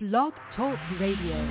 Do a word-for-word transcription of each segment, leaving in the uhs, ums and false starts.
Blog Talk Radio.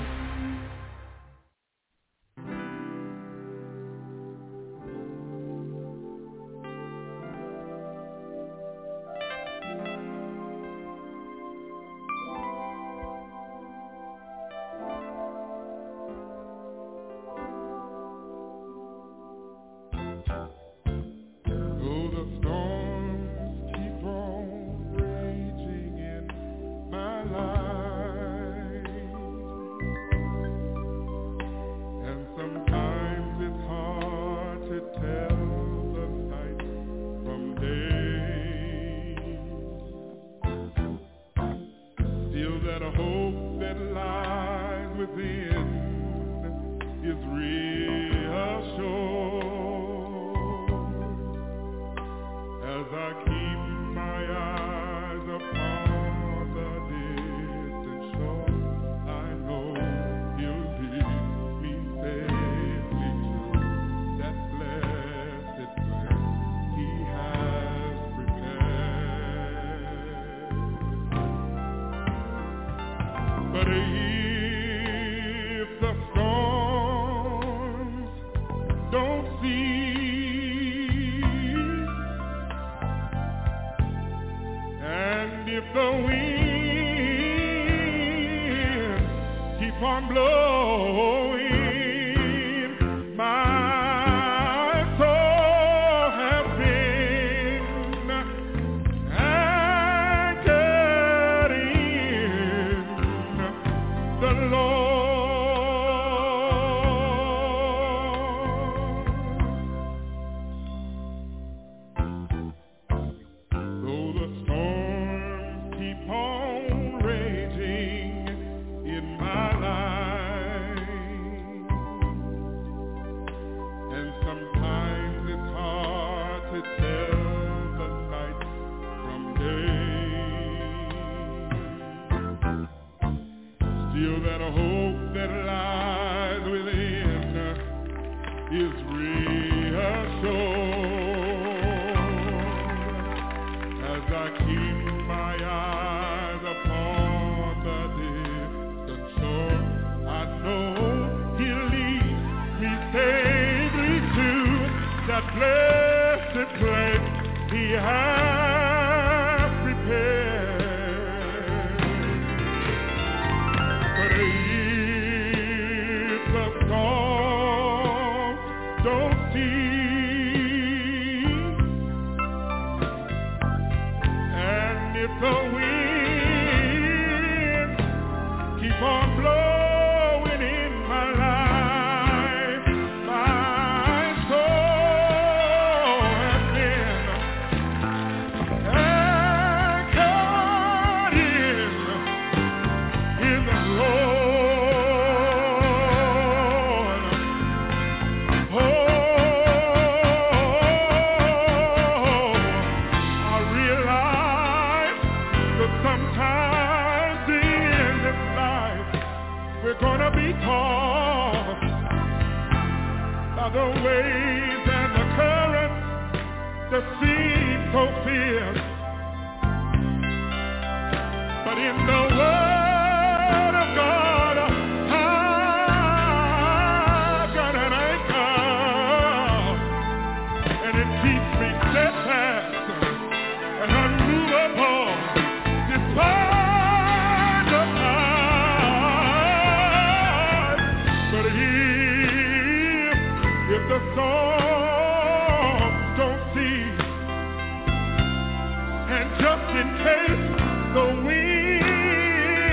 Just in case the wind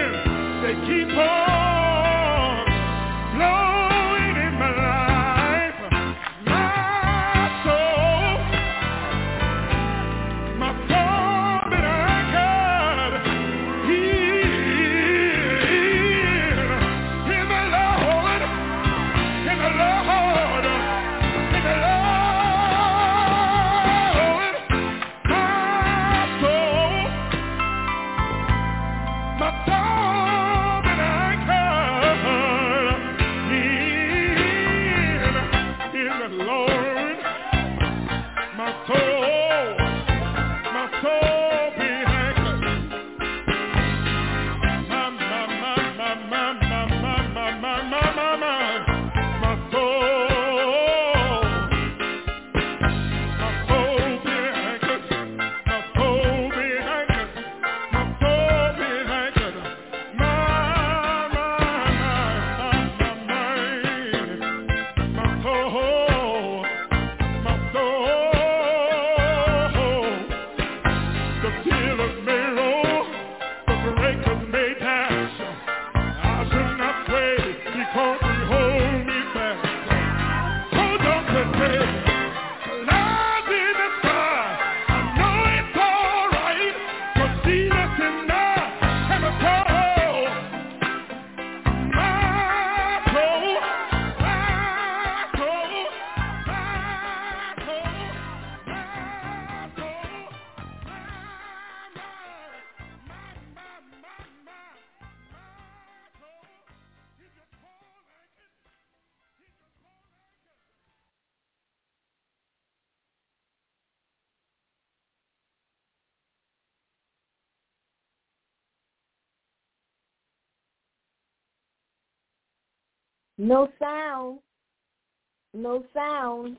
No sound. No sound.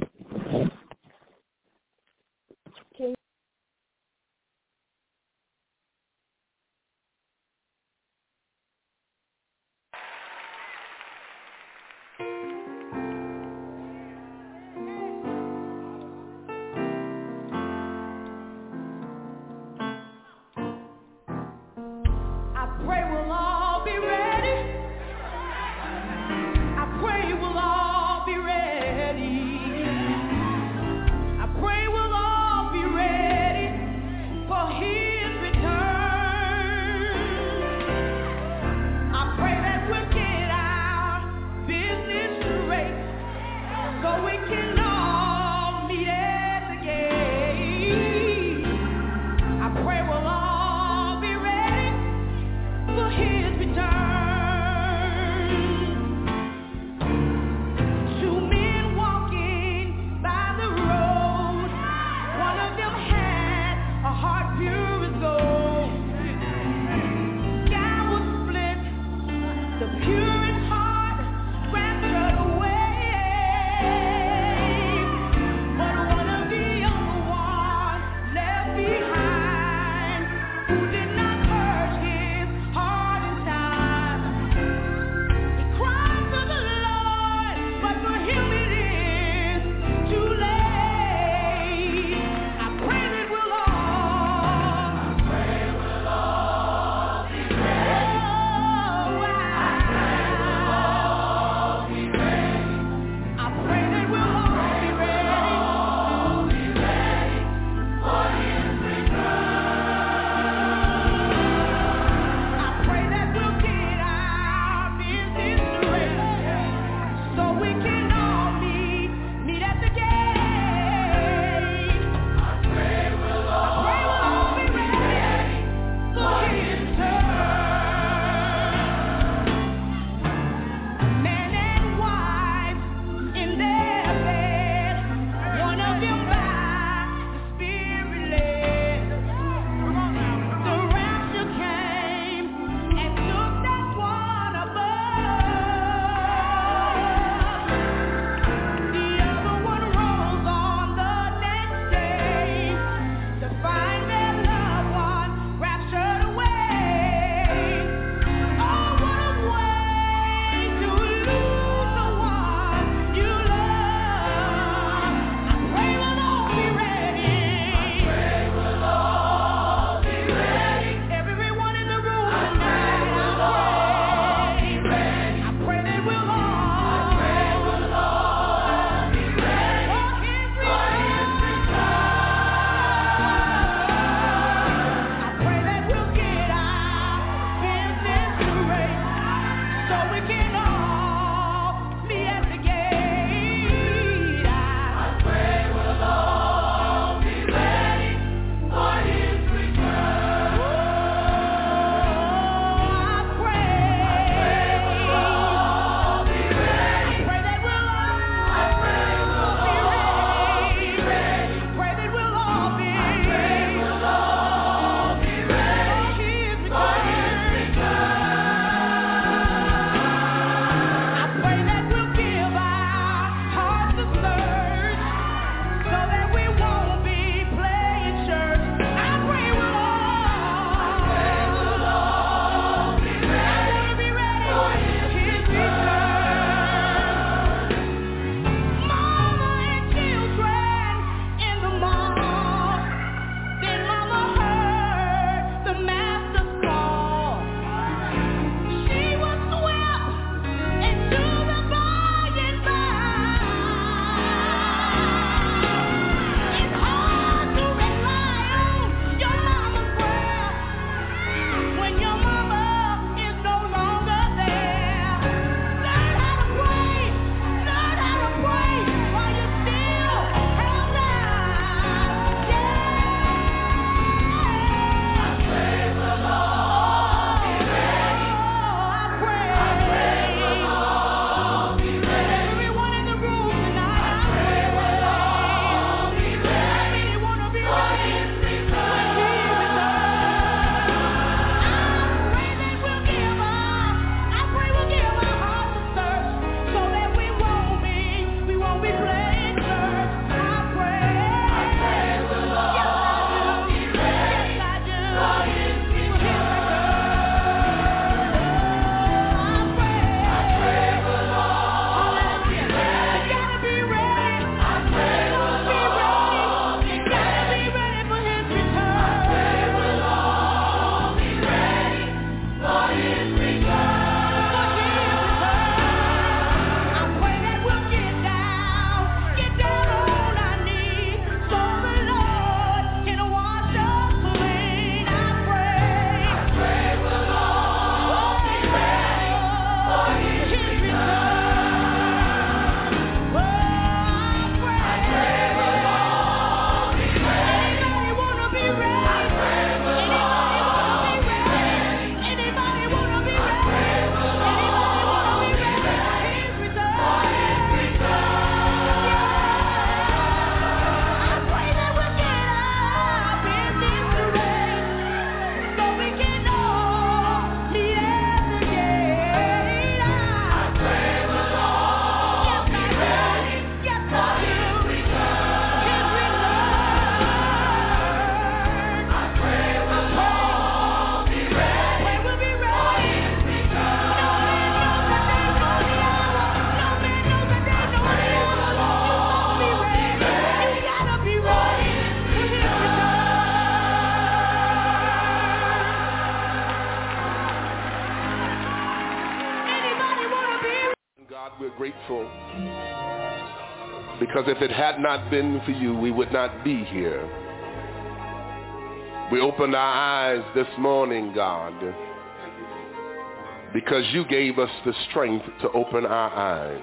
Can God, we're grateful because if it had not been for you, we would not be here. We opened our eyes this morning, God, because you gave us the strength to open our eyes.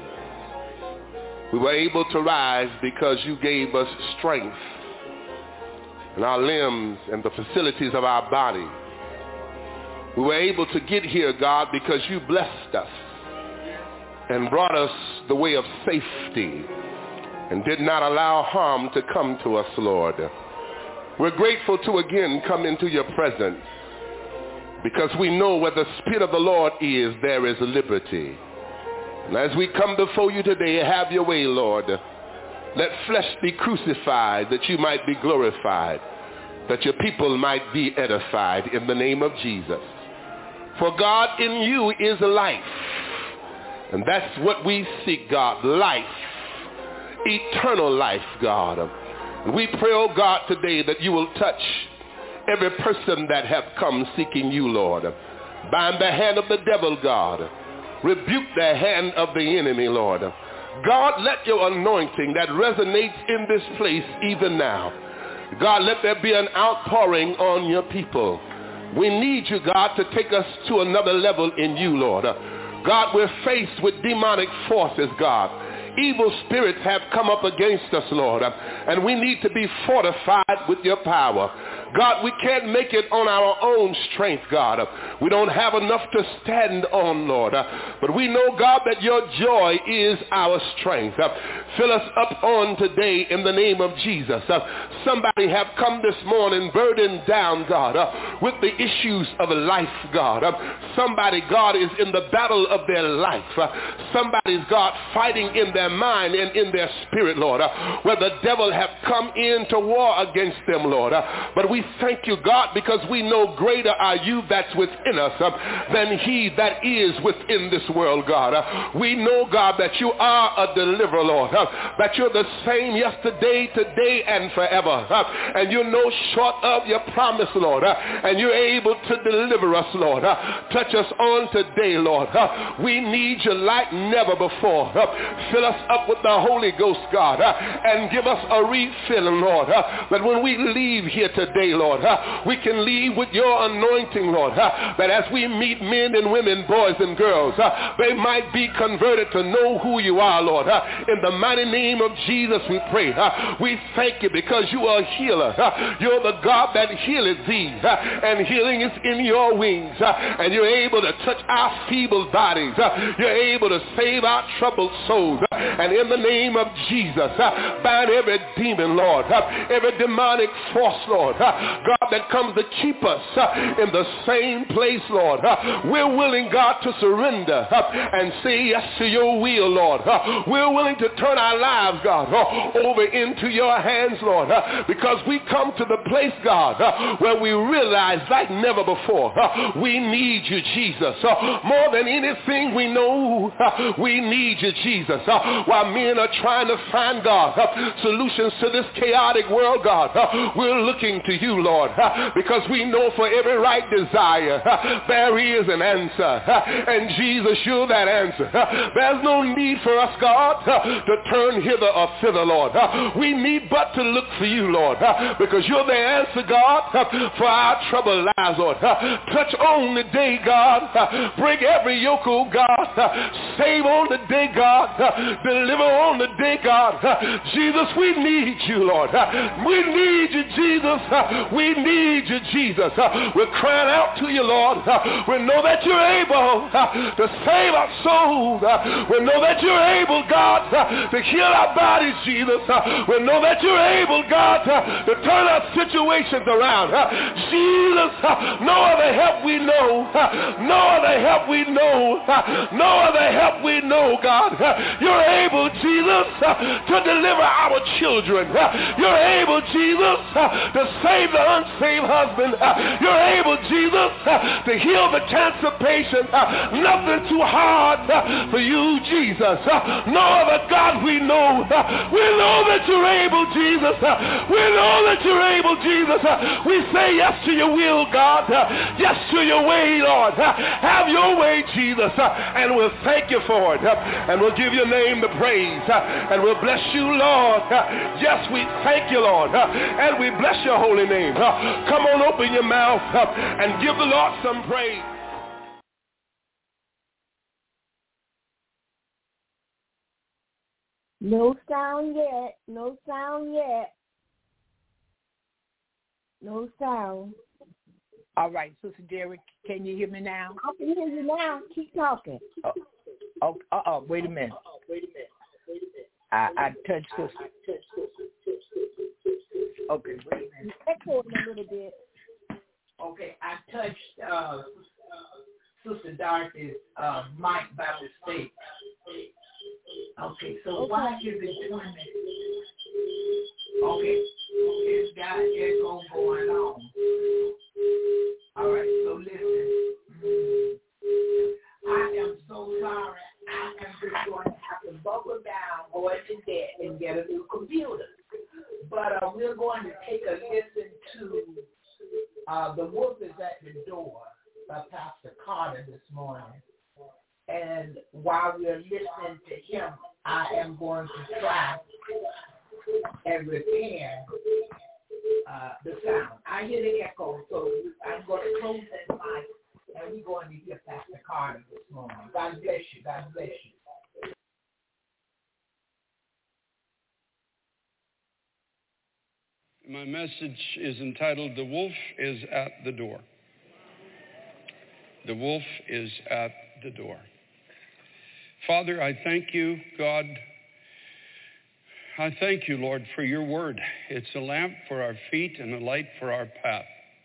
We were able to rise because you gave us strength in our limbs and the facilities of our body. We were able to get here, God, because you blessed us and brought us the way of safety and did not allow harm to come to us, Lord. We're grateful to again come into your presence because we know where the Spirit of the Lord is, there is liberty. And as we come before you today, have your way, Lord. Let flesh be crucified that you might be glorified, that your people might be edified in the name of Jesus. For God, in you is life. And that's what we seek, God, life, eternal life, God. And we pray, oh God, today that you will touch every person that have come seeking you, Lord. Bind the hand of the devil, God. Rebuke the hand of the enemy, Lord. God, let your anointing that resonates in this place even now, God, let there be an outpouring on your people. We need you, God, to take us to another level in you, Lord. God, we're faced with demonic forces, God. Evil spirits have come up against us, Lord, and we need to be fortified with your power. God, we can't make it on our own strength, God. We don't have enough to stand on, Lord. But we know, God, that your joy is our strength. Fill us up on today in the name of Jesus. Somebody have come this morning burdened down, God, with the issues of life, God. Somebody, God, is in the battle of their life. Somebody's, God, fighting in their mind and in their spirit, Lord, where the devil have come in to war against them, Lord. But we thank you, God, because we know greater are you that's within us than he that is within this world, God. We know, God, that you are a deliverer, Lord, that you're the same yesterday, today, and forever. And you're no short of your promise, Lord, and you're able to deliver us, Lord. Touch us on today, Lord. We need you like never before. Fill us up with the Holy Ghost, God, and give us a refilling, Lord, that when we leave here today, Lord, we can leave with your anointing, Lord, that as we meet men and women, boys and girls, they might be converted to know who you are, Lord. In the mighty name of Jesus we pray. We thank you because you are a healer. You're the God that healeth thee, and healing is in your wings, and you're able to touch our feeble bodies. You're able to save our troubled souls. And in the name of Jesus, bind every demon, Lord, every demonic force, Lord, God, that comes to keep us in the same place, Lord. We're willing, God, to surrender and say yes to your will, Lord. We're willing to turn our lives, God, over into your hands, Lord, because we come to the place, God, where we realize like never before, we need you, Jesus. More than anything we know, we need you, Jesus. While men are trying to find, God, solutions to this chaotic world, God, we're looking to you, Lord, because we know for every right desire, there is an answer. And Jesus, you're that answer. There's no need for us, God, to turn hither or thither, Lord. We need but to look for you, Lord, because you're the answer, God, for our troubled lives, Lord. Touch on the day, God. Break every yoke, oh God. Save on the day, God. Deliver on the day, God. Jesus, we need you, Lord. We need you, Jesus. We need you, Jesus. We're crying out to you, Lord. We know that you're able to save our souls. We know that you're able, God, to heal our bodies, Jesus. We know that you're able, God, to turn our situations around. Jesus, no other help we know. No other help we know. No other help we know, God. You're able, Jesus, to deliver our children. You're able, Jesus, to save the unsaved husband. You're able, Jesus, to heal the cancer patient. Nothing too hard for you, Jesus. No other God we know. We know that you're able, Jesus. We know that you're able, Jesus. We say yes to your will, God. Yes to your way, Lord. Have your way, Jesus. And we'll thank you for it. And we'll give your name the praise. And we'll bless you, Lord. Yes, we thank you, Lord. And we bless your holy name. Come on, open your mouth and give the Lord some praise. No sound yet. No sound yet. No sound. All right, Sister Derrick, can you hear me now? I can hear you now. Keep talking. Oh, oh, uh-oh, wait a minute. Wait a minute. Wait a minute. I, I touched Sister. Okay, wait a minute. Echoing a little bit. Okay, I touched uh, Sister Dorothy's uh, mic by mistake. Okay, so okay. Why is it doing that? Okay, it's got echo going on. All right, so listen. Mm. I am so sorry. I am just going to have to buckle down, go into debt, and get a new computer. But uh, we're going to take a listen to uh, The Wolf is at the Door by Pastor Carter this morning. And while we're listening to him, I am going to try and repair uh, the sound. I hear the echo, so I'm going to close that mic, and we're going to hear Pastor Carter this morning. God bless you. God bless you. My message is entitled, The Wolf is at the Door. The wolf is at the door. Father, I thank you, God. I thank you, Lord, for your word. It's a lamp for our feet and a light for our path.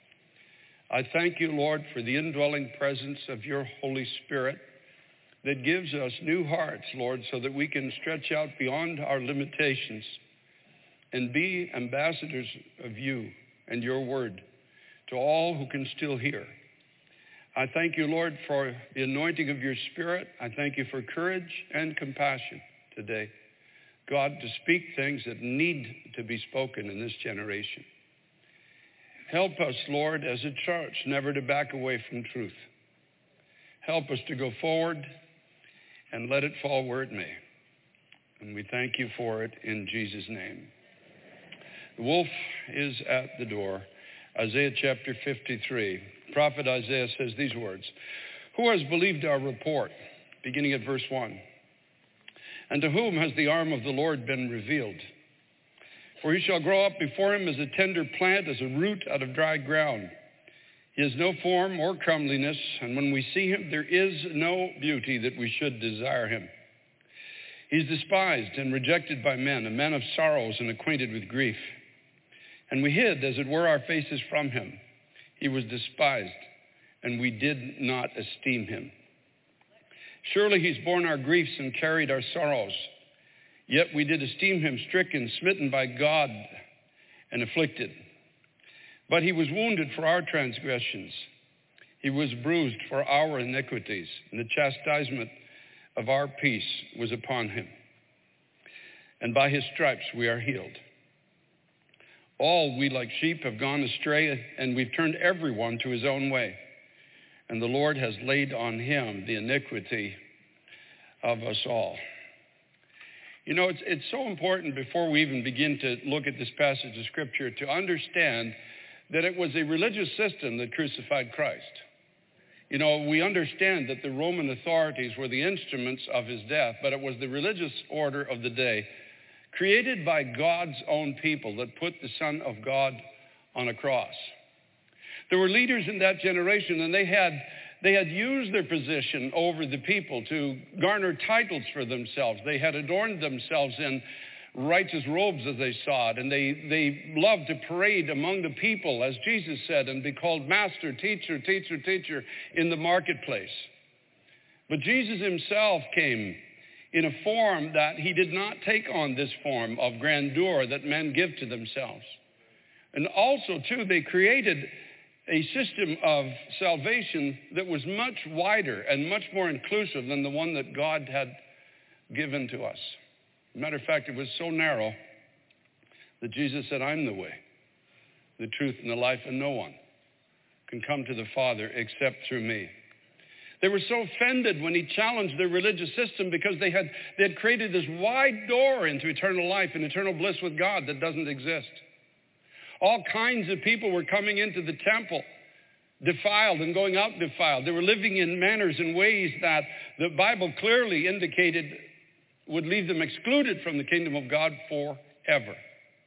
I thank you, Lord, for the indwelling presence of your Holy Spirit that gives us new hearts, Lord, so that we can stretch out beyond our limitations and be ambassadors of you and your word to all who can still hear. I thank you, Lord, for the anointing of your Spirit. I thank you for courage and compassion today, God, to speak things that need to be spoken in this generation. Help us, Lord, as a church, never to back away from truth. Help us to go forward and let it fall where it may. And we thank you for it in Jesus' name. The wolf is at the door. Isaiah chapter fifty-three. Prophet Isaiah says these words, "Who has believed our report?" Beginning at verse one. "And to whom has the arm of the Lord been revealed? For he shall grow up before him as a tender plant, as a root out of dry ground. He has no form or comeliness, and when we see him, there is no beauty that we should desire him. He is despised and rejected by men, a man of sorrows and acquainted with grief. And we hid, as it were, our faces from him. He was despised, and we did not esteem him. Surely he's borne our griefs and carried our sorrows. Yet we did esteem him stricken, smitten by God, and afflicted. But he was wounded for our transgressions. He was bruised for our iniquities, and the chastisement of our peace was upon him. And by his stripes we are healed. All we like sheep have gone astray, and we've turned everyone to his own way. And the Lord has laid on him the iniquity of us all." You know, it's, it's so important before we even begin to look at this passage of Scripture to understand that it was a religious system that crucified Christ. You know, we understand that the Roman authorities were the instruments of his death, but it was the religious order of the day, created by God's own people, that put the Son of God on a cross. There were leaders in that generation, and they had they had used their position over the people to garner titles for themselves. They had adorned themselves in righteous robes, as they saw it, and they, they loved to parade among the people, as Jesus said, and be called master, teacher, teacher, teacher in the marketplace. But Jesus himself came in a form that he did not take on this form of grandeur that men give to themselves. And also, too, they created a system of salvation that was much wider and much more inclusive than the one that God had given to us. As a matter of fact, it was so narrow that Jesus said, I'm the way, the truth, and the life, and no one can come to the Father except through me. They were so offended when he challenged their religious system because they had, they had created this wide door into eternal life and eternal bliss with God that doesn't exist. All kinds of people were coming into the temple defiled and going out defiled. They were living in manners and ways that the Bible clearly indicated would leave them excluded from the kingdom of God forever.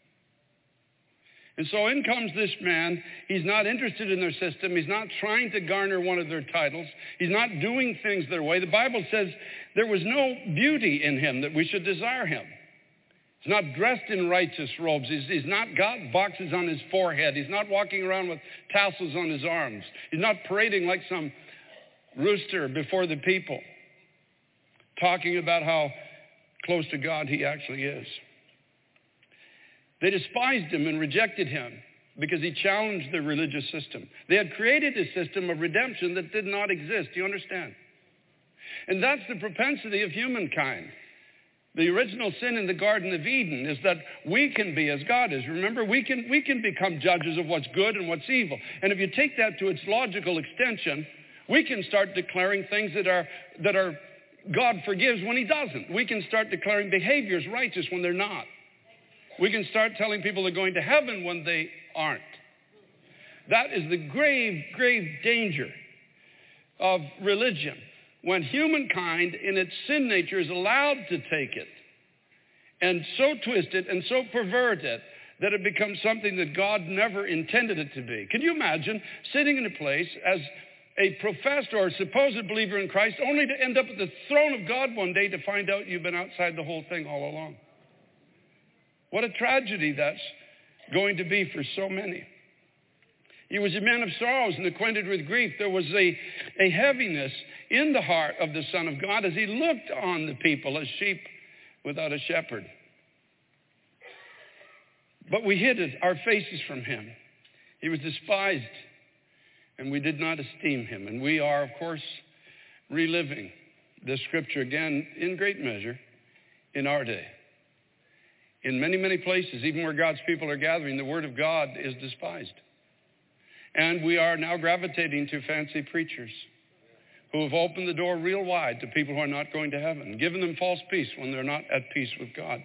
And so in comes this man. He's not interested in their system. He's not trying to garner one of their titles. He's not doing things their way. The Bible says there was no beauty in him that we should desire him. He's not dressed in righteous robes. He's, he's not got boxes on his forehead. He's not walking around with tassels on his arms. He's not parading like some rooster before the people, talking about how close to God he actually is. They despised him and rejected him because he challenged their religious system. They had created a system of redemption that did not exist. Do you understand? And that's the propensity of humankind. The original sin in the Garden of Eden is that we can be as God is. Remember, we can, we can become judges of what's good and what's evil. And if you take that to its logical extension, we can start declaring things that are, that are God forgives when he doesn't. We can start declaring behaviors righteous when they're not. We can start telling people they're going to heaven when they aren't. That is the grave, grave danger of religion. When humankind in its sin nature is allowed to take it and so twist it and so pervert it that it becomes something that God never intended it to be. Can you imagine sitting in a place as a professed or supposed believer in Christ only to end up at the throne of God one day to find out you've been outside the whole thing all along? What a tragedy that's going to be for so many. He was a man of sorrows and acquainted with grief. There was a, a heaviness in the heart of the Son of God as he looked on the people as sheep without a shepherd. But we hid our faces from him. He was despised, and we did not esteem him. And we are, of course, reliving this scripture again in great measure in our day. In many, many places, even where God's people are gathering, the word of God is despised. And we are now gravitating to fancy preachers who have opened the door real wide to people who are not going to heaven, giving them false peace when they're not at peace with God.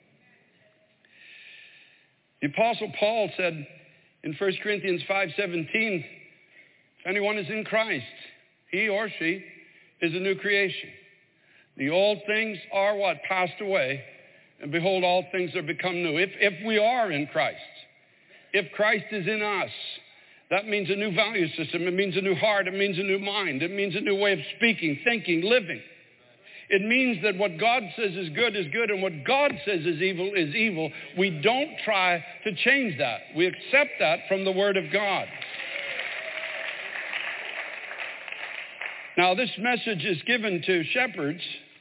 The Apostle Paul said in First Corinthians five seventeen, if anyone is in Christ, he or she is a new creation. The old things are what? Passed away, and behold, all things are become new. If, if we are in Christ, if Christ is in us, that means a new value system. It means a new heart. It means a new mind. It means a new way of speaking, thinking, living. It means that what God says is good is good, and what God says is evil is evil. We don't try to change that. We accept that from the Word of God. Now, this message is given to shepherds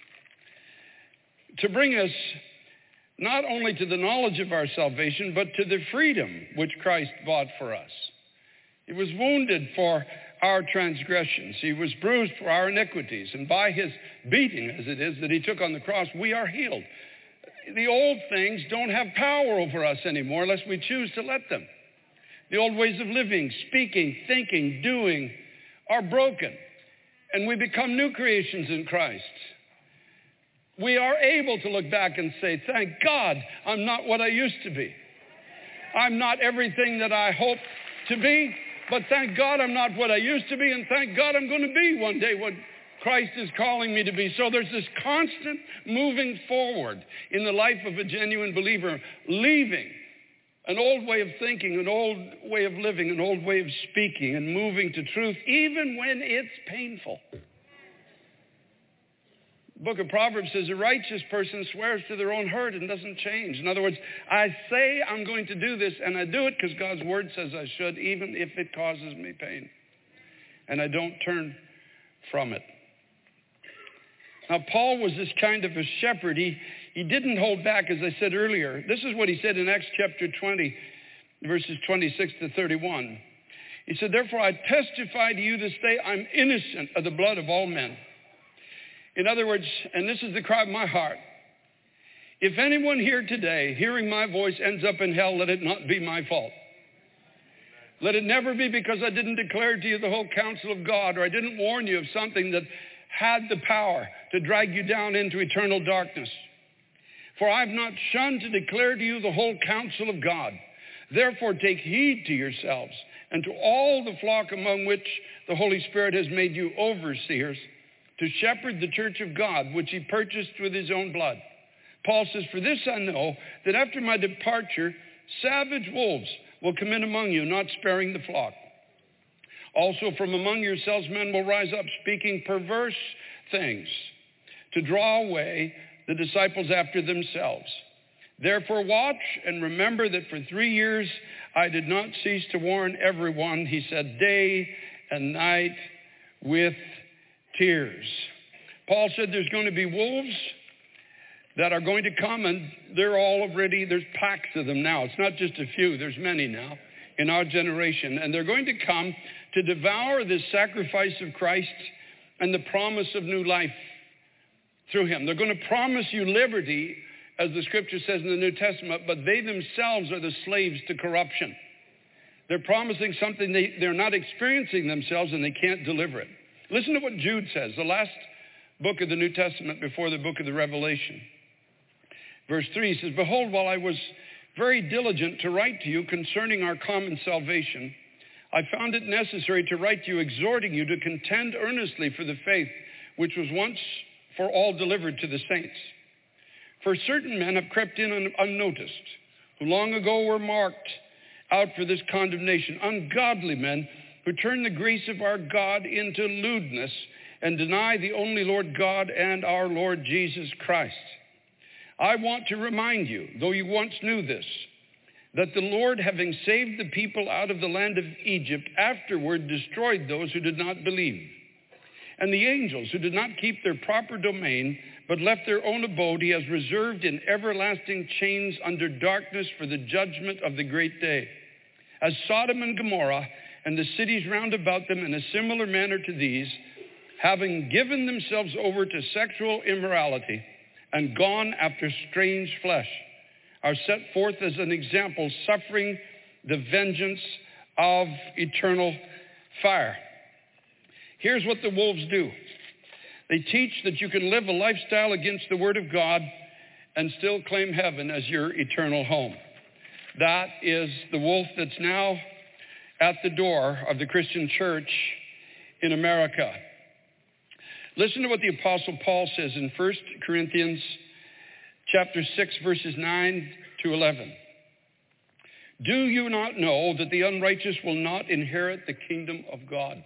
to bring us not only to the knowledge of our salvation, but to the freedom which Christ bought for us. He was wounded for our transgressions. He was bruised for our iniquities. And by his beating, as it is, that he took on the cross, we are healed. The old things don't have power over us anymore unless we choose to let them. The old ways of living, speaking, thinking, doing are broken. And we become new creations in Christ. We are able to look back and say, thank God I'm not what I used to be. I'm not everything that I hoped to be. But thank God I'm not what I used to be, and thank God I'm going to be one day what Christ is calling me to be. So there's this constant moving forward in the life of a genuine believer, leaving an old way of thinking, an old way of living, an old way of speaking, and moving to truth, even when it's painful. The book of Proverbs says a righteous person swears to their own hurt and doesn't change. In other words, I say I'm going to do this, and I do it because God's word says I should, even if it causes me pain. And I don't turn from it. Now, Paul was this kind of a shepherd. He, he didn't hold back, as I said earlier. This is what he said in Acts chapter twenty, verses twenty-six to thirty-one. He said, therefore, I testify to you this day, I'm innocent of the blood of all men. In other words, and this is the cry of my heart, if anyone here today, hearing my voice, ends up in hell, let it not be my fault. Let it never be because I didn't declare to you the whole counsel of God, or I didn't warn you of something that had the power to drag you down into eternal darkness. For I have not shunned to declare to you the whole counsel of God. Therefore take heed to yourselves and to all the flock among which the Holy Spirit has made you overseers, to shepherd the church of God, which he purchased with his own blood. Paul says, for this I know, that after my departure, savage wolves will come in among you, not sparing the flock. Also from among yourselves men will rise up, speaking perverse things, to draw away the disciples after themselves. Therefore watch and remember that for three years I did not cease to warn everyone, he said, day and night with tears. Paul said there's going to be wolves that are going to come, and they're all already, there's packs of them now. It's not just a few, there's many now in our generation. And they're going to come to devour the sacrifice of Christ and the promise of new life through him. They're going to promise you liberty, as the scripture says in the New Testament, but they themselves are the slaves to corruption. They're promising something they, they're not experiencing themselves, and they can't deliver it. Listen to what Jude says, the last book of the New Testament before the book of the Revelation. Verse three, he says, behold, while I was very diligent to write to you concerning our common salvation, I found it necessary to write to you, exhorting you to contend earnestly for the faith which was once for all delivered to the saints. For certain men have crept in un- unnoticed, who long ago were marked out for this condemnation, ungodly men who turn the grace of our God into lewdness and deny the only Lord God and our Lord Jesus Christ. I want to remind you, though you once knew this, that the Lord, having saved the people out of the land of Egypt, afterward destroyed those who did not believe. And the angels who did not keep their proper domain, but left their own abode, he has reserved in everlasting chains under darkness for the judgment of the great day. As Sodom and Gomorrah and the cities round about them in a similar manner to these, having given themselves over to sexual immorality and gone after strange flesh, are set forth as an example, suffering the vengeance of eternal fire. Here's what the wolves do. They teach that you can live a lifestyle against the Word of God and still claim heaven as your eternal home. That is the wolf that's now at the door of the Christian church in America. Listen to what the Apostle Paul says in First Corinthians chapter six, verses nine to eleven. Do you not know that the unrighteous will not inherit the kingdom of God?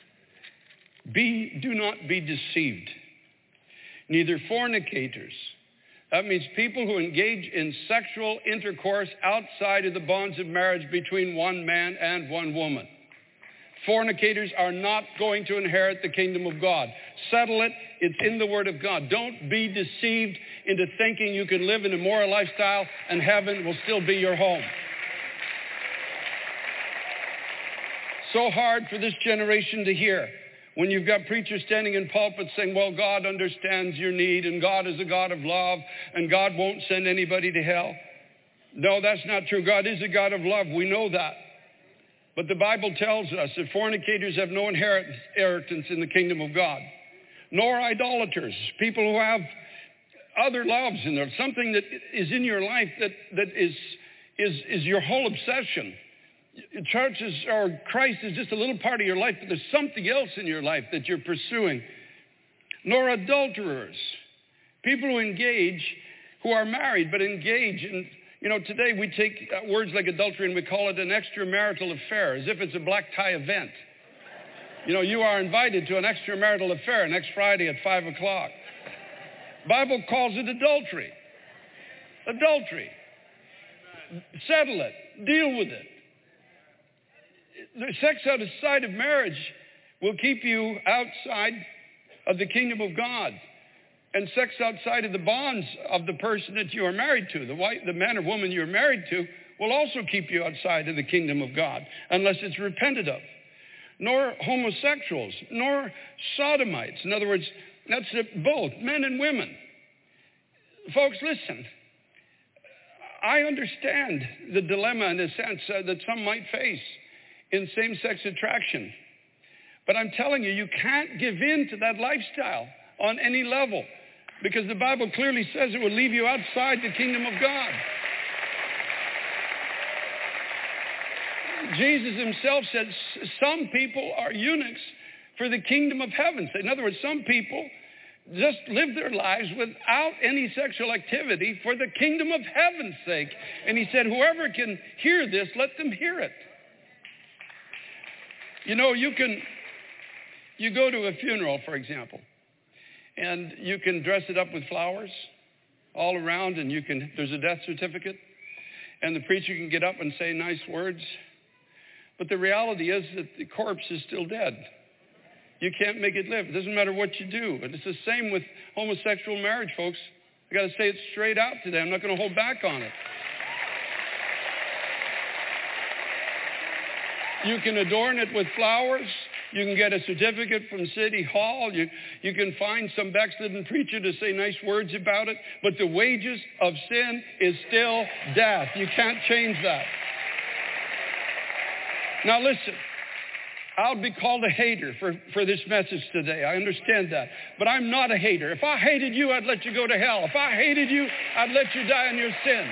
Be, do not be deceived. Neither fornicators. That means people who engage in sexual intercourse outside of the bonds of marriage between one man and one woman. Fornicators are not going to inherit the kingdom of God. Settle it. It's in the Word of God. Don't be deceived into thinking you can live an immoral lifestyle and heaven will still be your home. So hard for this generation to hear when you've got preachers standing in pulpits saying, well, God understands your need and God is a God of love and God won't send anybody to hell. No, that's not true. God is a God of love. We know that. But the Bible tells us that fornicators have no inheritance in the kingdom of God, nor idolaters, people who have other loves in there, something that is in your life that, that is, is, is your whole obsession. Churches or Christ is just a little part of your life, but there's something else in your life that you're pursuing. Nor adulterers, people who engage, who are married, but engage in, you know, today we take words like adultery and we call it an extramarital affair, as if it's a black tie event. You know, you are invited to an extramarital affair next Friday at five o'clock. Bible calls it adultery. Adultery. Settle it. Deal with it. The sex outside of marriage will keep you outside of the kingdom of God. And sex outside of the bonds of the person that you are married to, the, wife, the man or woman you're married to, will also keep you outside of the kingdom of God unless it's repented of. Nor homosexuals, nor sodomites. In other words, that's both, men and women. Folks, listen. I understand the dilemma in a sense uh, that some might face in same-sex attraction. But I'm telling you, you can't give in to that lifestyle on any level, because the Bible clearly says it will leave you outside the kingdom of God. Jesus himself said some people are eunuchs for the kingdom of heaven. In other words, some people just live their lives without any sexual activity for the kingdom of heaven's sake. And he said, whoever can hear this, let them hear it. You know, you can, you go to a funeral, for example, and you can dress it up with flowers all around, and you can, there's a death certificate, and the preacher can get up and say nice words. But the reality is that the corpse is still dead. You can't make it live. It doesn't matter what you do. And it's the same with homosexual marriage, folks. I got to say it straight out today. I'm not going to hold back on it. You can adorn it with flowers. You can get a certificate from City Hall. You, you can find some backslidden preacher to say nice words about it. But the wages of sin is still death. You can't change that. Now listen. I'll be called a hater for, for this message today. I understand that. But I'm not a hater. If I hated you, I'd let you go to hell. If I hated you, I'd let you die in your sin.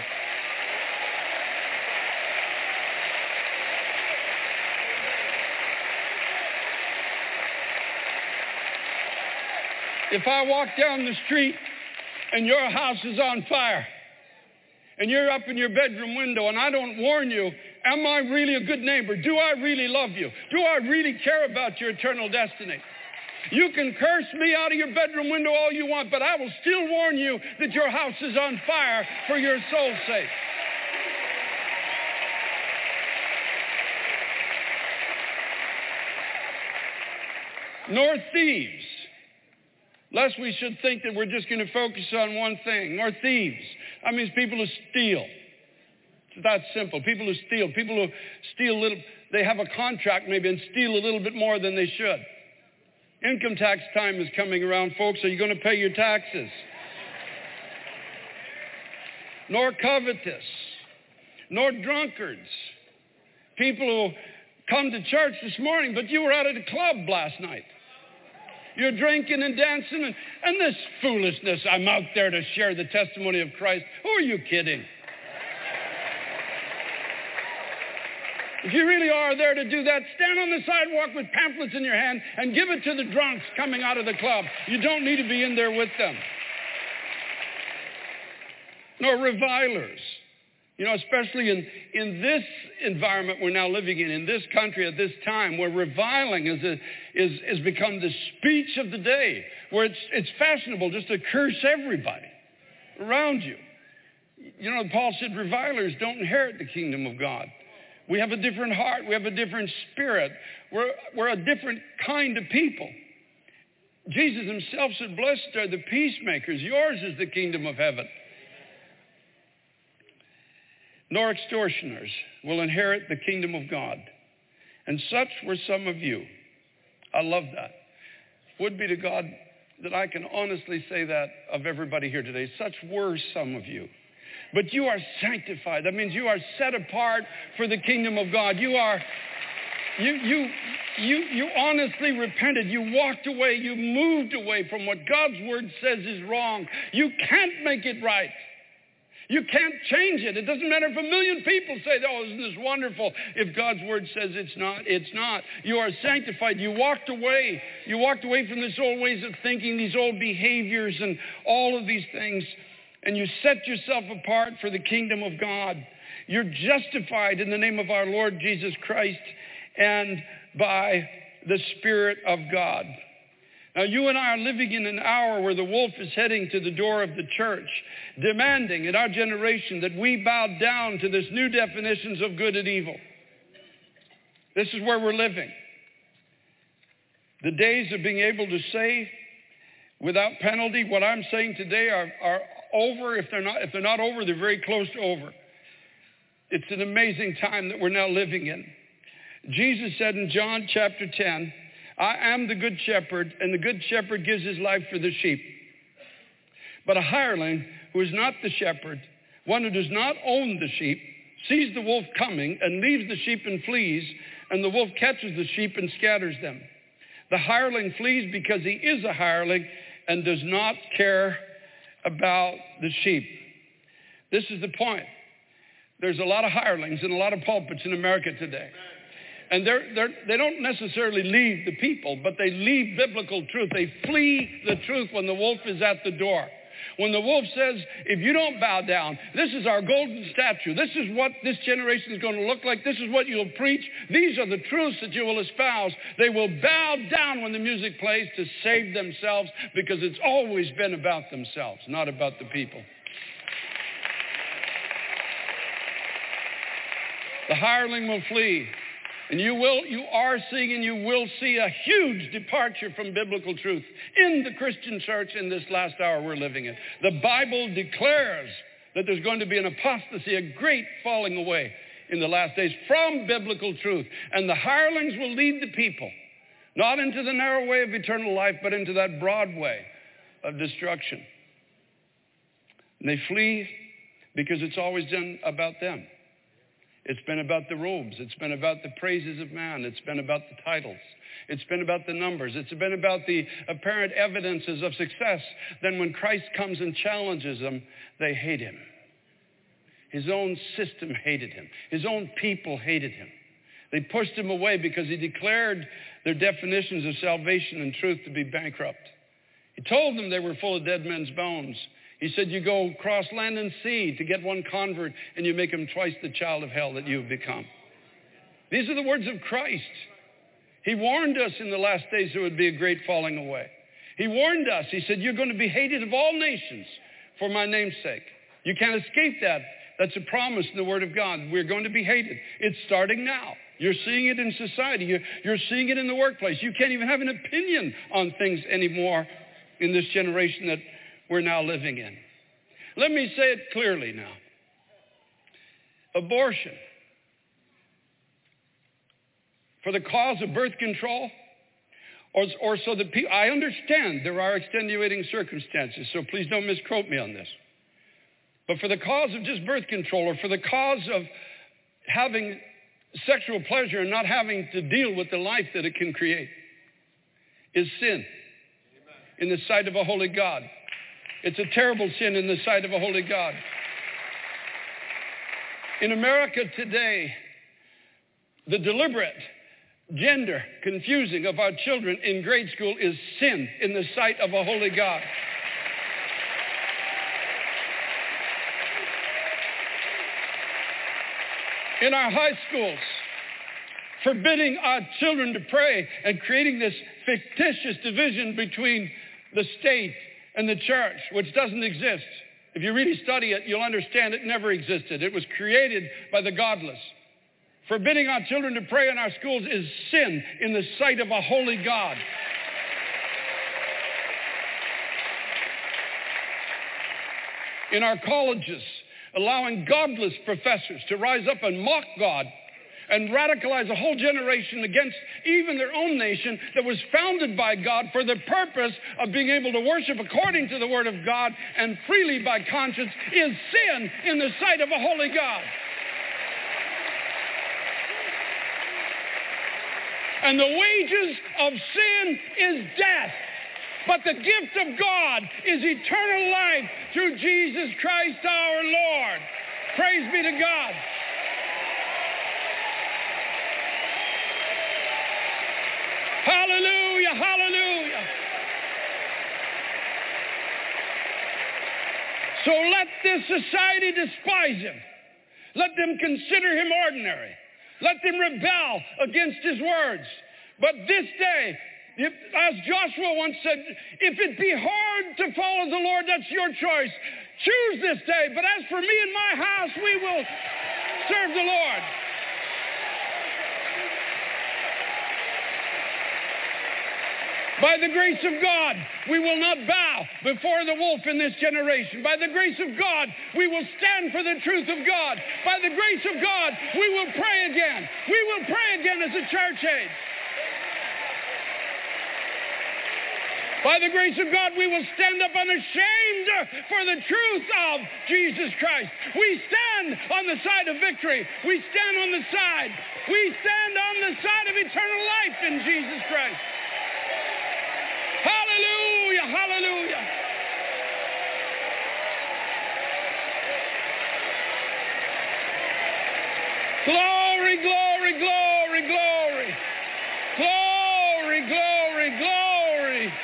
If I walk down the street and your house is on fire and you're up in your bedroom window and I don't warn you, am I really a good neighbor? Do I really love you? Do I really care about your eternal destiny? You can curse me out of your bedroom window all you want, but I will still warn you that your house is on fire for your soul's sake. Nor thieves, lest we should think that we're just going to focus on one thing. Nor thieves. That means people who steal. It's that simple. People who steal. People who steal little, they have a contract maybe and steal a little bit more than they should. Income tax time is coming around, folks. Are you going to pay your taxes? Nor covetous. Nor drunkards. People who come to church this morning, but you were out at a club last night. You're drinking and dancing and, and this foolishness. I'm out there to share the testimony of Christ. Who are you kidding? If you really are there to do that, stand on the sidewalk with pamphlets in your hand and give it to the drunks coming out of the club. You don't need to be in there with them. Nor revilers. You know, especially in, in this environment we're now living in, in this country at this time, where reviling is a, is, is become the speech of the day, where it's, it's fashionable just to curse everybody around you. You know, Paul said revilers don't inherit the kingdom of God. We have a different heart. We have a different spirit. We're, we're a different kind of people. Jesus himself said, blessed are the peacemakers. Yours is the kingdom of heaven. Nor extortioners will inherit the kingdom of God. And such were some of you. I love that. Would be to God that I can honestly say that of everybody here today. Such were some of you. But you are sanctified. That means you are set apart for the kingdom of God. You are, you, you, you, you honestly repented. You walked away. You moved away from what God's word says is wrong. You can't make it right. You can't change it. It doesn't matter if a million people say, oh, isn't this wonderful? If God's word says it's not, it's not. You are sanctified. You walked away. You walked away from these old ways of thinking, these old behaviors and all of these things. And you set yourself apart for the kingdom of God. You're justified in the name of our Lord Jesus Christ and by the Spirit of God. Now, you and I are living in an hour where the wolf is heading to the door of the church, demanding in our generation that we bow down to this new definitions of good and evil. This is where we're living. The days of being able to say without penalty. What I'm saying today are, are over. If they're not, if they're not over, they're very close to over. It's an amazing time that we're now living in. Jesus said in John chapter ten, I am the good shepherd, and the good shepherd gives his life for the sheep. But a hireling who is not the shepherd, one who does not own the sheep, sees the wolf coming and leaves the sheep and flees, and the wolf catches the sheep and scatters them. The hireling flees because he is a hireling and does not care about the sheep. This is the point. There's a lot of hirelings in a lot of pulpits in America today. And they're, they're, they don't necessarily leave the people, but they leave biblical truth. They flee the truth when the wolf is at the door. When the wolf says, if you don't bow down, this is our golden statue. This is what this generation is going to look like. This is what you'll preach. These are the truths that you will espouse. They will bow down when the music plays to save themselves, because it's always been about themselves, not about the people. The hireling will flee. And you will, you are seeing and you will see a huge departure from biblical truth in the Christian church in this last hour we're living in. The Bible declares that there's going to be an apostasy, a great falling away in the last days from biblical truth. And the hirelings will lead the people, not into the narrow way of eternal life, but into that broad way of destruction. And they flee because it's always been about them. It's been about the robes. It's been about the praises of man. It's been about the titles. It's been about the numbers. It's been about the apparent evidences of success. Then when Christ comes and challenges them, they hate him. His own system hated him. His own people hated him. They pushed him away because he declared their definitions of salvation and truth to be bankrupt. He told them they were full of dead men's bones. He said, you go across land and sea to get one convert, and you make him twice the child of hell that you've become. These are the words of Christ. He warned us in the last days there would be a great falling away. He warned us. He said, you're going to be hated of all nations for my name's sake. You can't escape that. That's a promise in the Word of God. We're going to be hated. It's starting now. You're seeing it in society. You're, you're seeing it in the workplace. You can't even have an opinion on things anymore in this generation that we're now living in. Let me say it clearly now. Abortion, for the cause of birth control, or, or so that people, I understand there are extenuating circumstances, so please don't misquote me on this. But for the cause of just birth control, or for the cause of having sexual pleasure and not having to deal with the life that it can create, is sin in the sight of a holy God. It's a terrible sin in the sight of a holy God. In America today, the deliberate gender confusing of our children in grade school is sin in the sight of a holy God. In our high schools, forbidding our children to pray and creating this fictitious division between the state and the church, which doesn't exist. If you really study it, you'll understand it never existed. It was created by the godless. Forbidding our children to pray in our schools is sin in the sight of a holy God. In our colleges, allowing godless professors to rise up and mock God and radicalize a whole generation against even their own nation that was founded by God for the purpose of being able to worship according to the Word of God and freely by conscience, is sin in the sight of a holy God. And the wages of sin is death. But the gift of God is eternal life through Jesus Christ our Lord. Praise be to God. Hallelujah, hallelujah. So let this society despise him. Let them consider him ordinary. Let them rebel against his words. But this day, if, as Joshua once said, if it be hard to follow the Lord, that's your choice. Choose this day. But as for me and my house, we will serve the Lord. By the grace of God, we will not bow before the wolf in this generation. By the grace of God, we will stand for the truth of God. By the grace of God, we will pray again. We will pray again as a church age. By the grace of God, we will stand up unashamed for the truth of Jesus Christ. We stand on the side of victory. We stand on the side. We stand on the side of eternal life in Jesus Christ. Hallelujah, hallelujah. Glory, glory, glory, glory. Glory, glory, glory.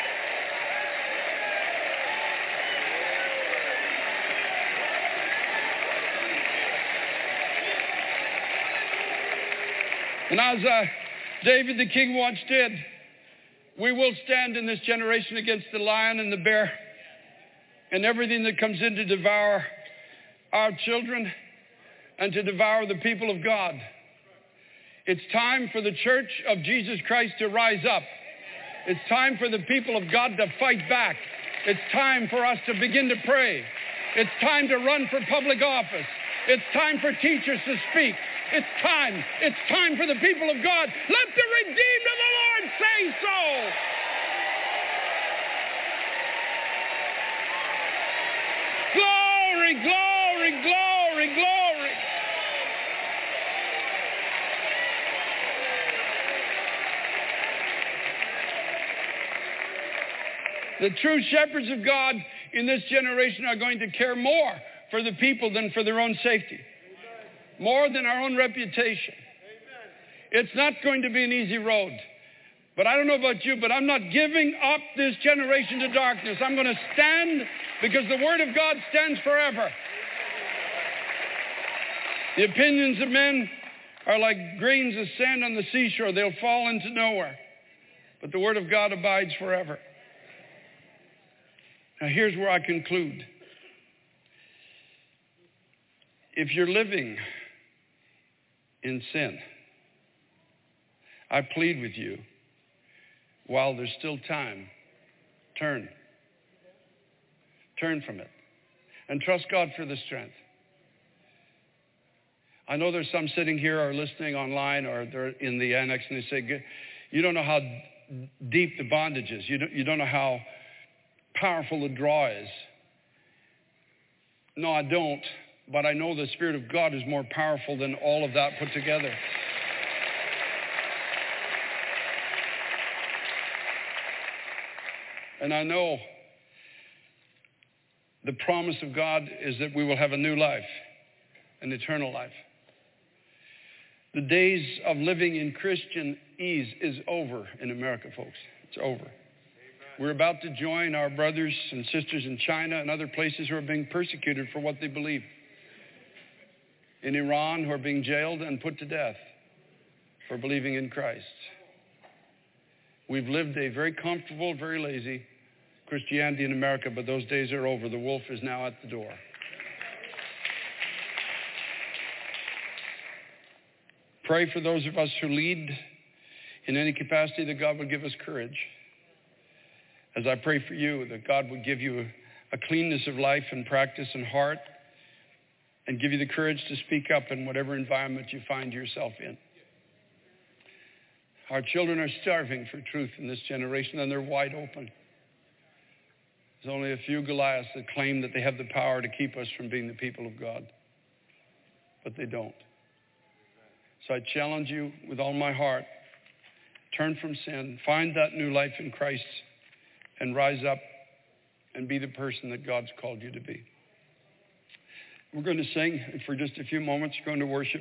And as uh, David the king once did, we will stand in this generation against the lion and the bear and everything that comes in to devour our children and to devour the people of God. It's time for the church of Jesus Christ to rise up. It's time for the people of God to fight back. It's time for us to begin to pray. It's time to run for public office. It's time for teachers to speak. It's time. It's time for the people of God. Let the redeemed of the Lord say so. Glory, glory, glory, glory. The true shepherds of God in this generation are going to care more for the people than for their own safety. More than our own reputation. It's not going to be an easy road. But I don't know about you, but I'm not giving up this generation to darkness. I'm going to stand because the Word of God stands forever. The opinions of men are like grains of sand on the seashore. They'll fall into nowhere. But the Word of God abides forever. Now here's where I conclude. If you're living in sin, I plead with you, while there's still time, turn. Turn from it. And trust God for the strength. I know there's some sitting here or listening online or they're in the annex and they say, you don't know how deep the bondage is. You don't, you don't know how powerful the draw is. No, I don't. But I know the Spirit of God is more powerful than all of that put together. And I know the promise of God is that we will have a new life, an eternal life. The days of living in Christian ease is over in America, folks. It's over. Amen. We're about to join our brothers and sisters in China and other places who are being persecuted for what they believe. In Iran, who are being jailed and put to death for believing in Christ. We've lived a very comfortable, very lazy Christianity in America, but those days are over. The wolf is now at the door. Pray for those of us who lead in any capacity that God would give us courage. As I pray for you, that God would give you a cleanness of life and practice and heart, and give you the courage to speak up in whatever environment you find yourself in. Our children are starving for truth in this generation, and they're wide open. There's only a few Goliaths that claim that they have the power to keep us from being the people of God. But they don't. So I challenge you with all my heart, turn from sin, find that new life in Christ, and rise up and be the person that God's called you to be. We're going to sing for just a few moments. We're going to worship.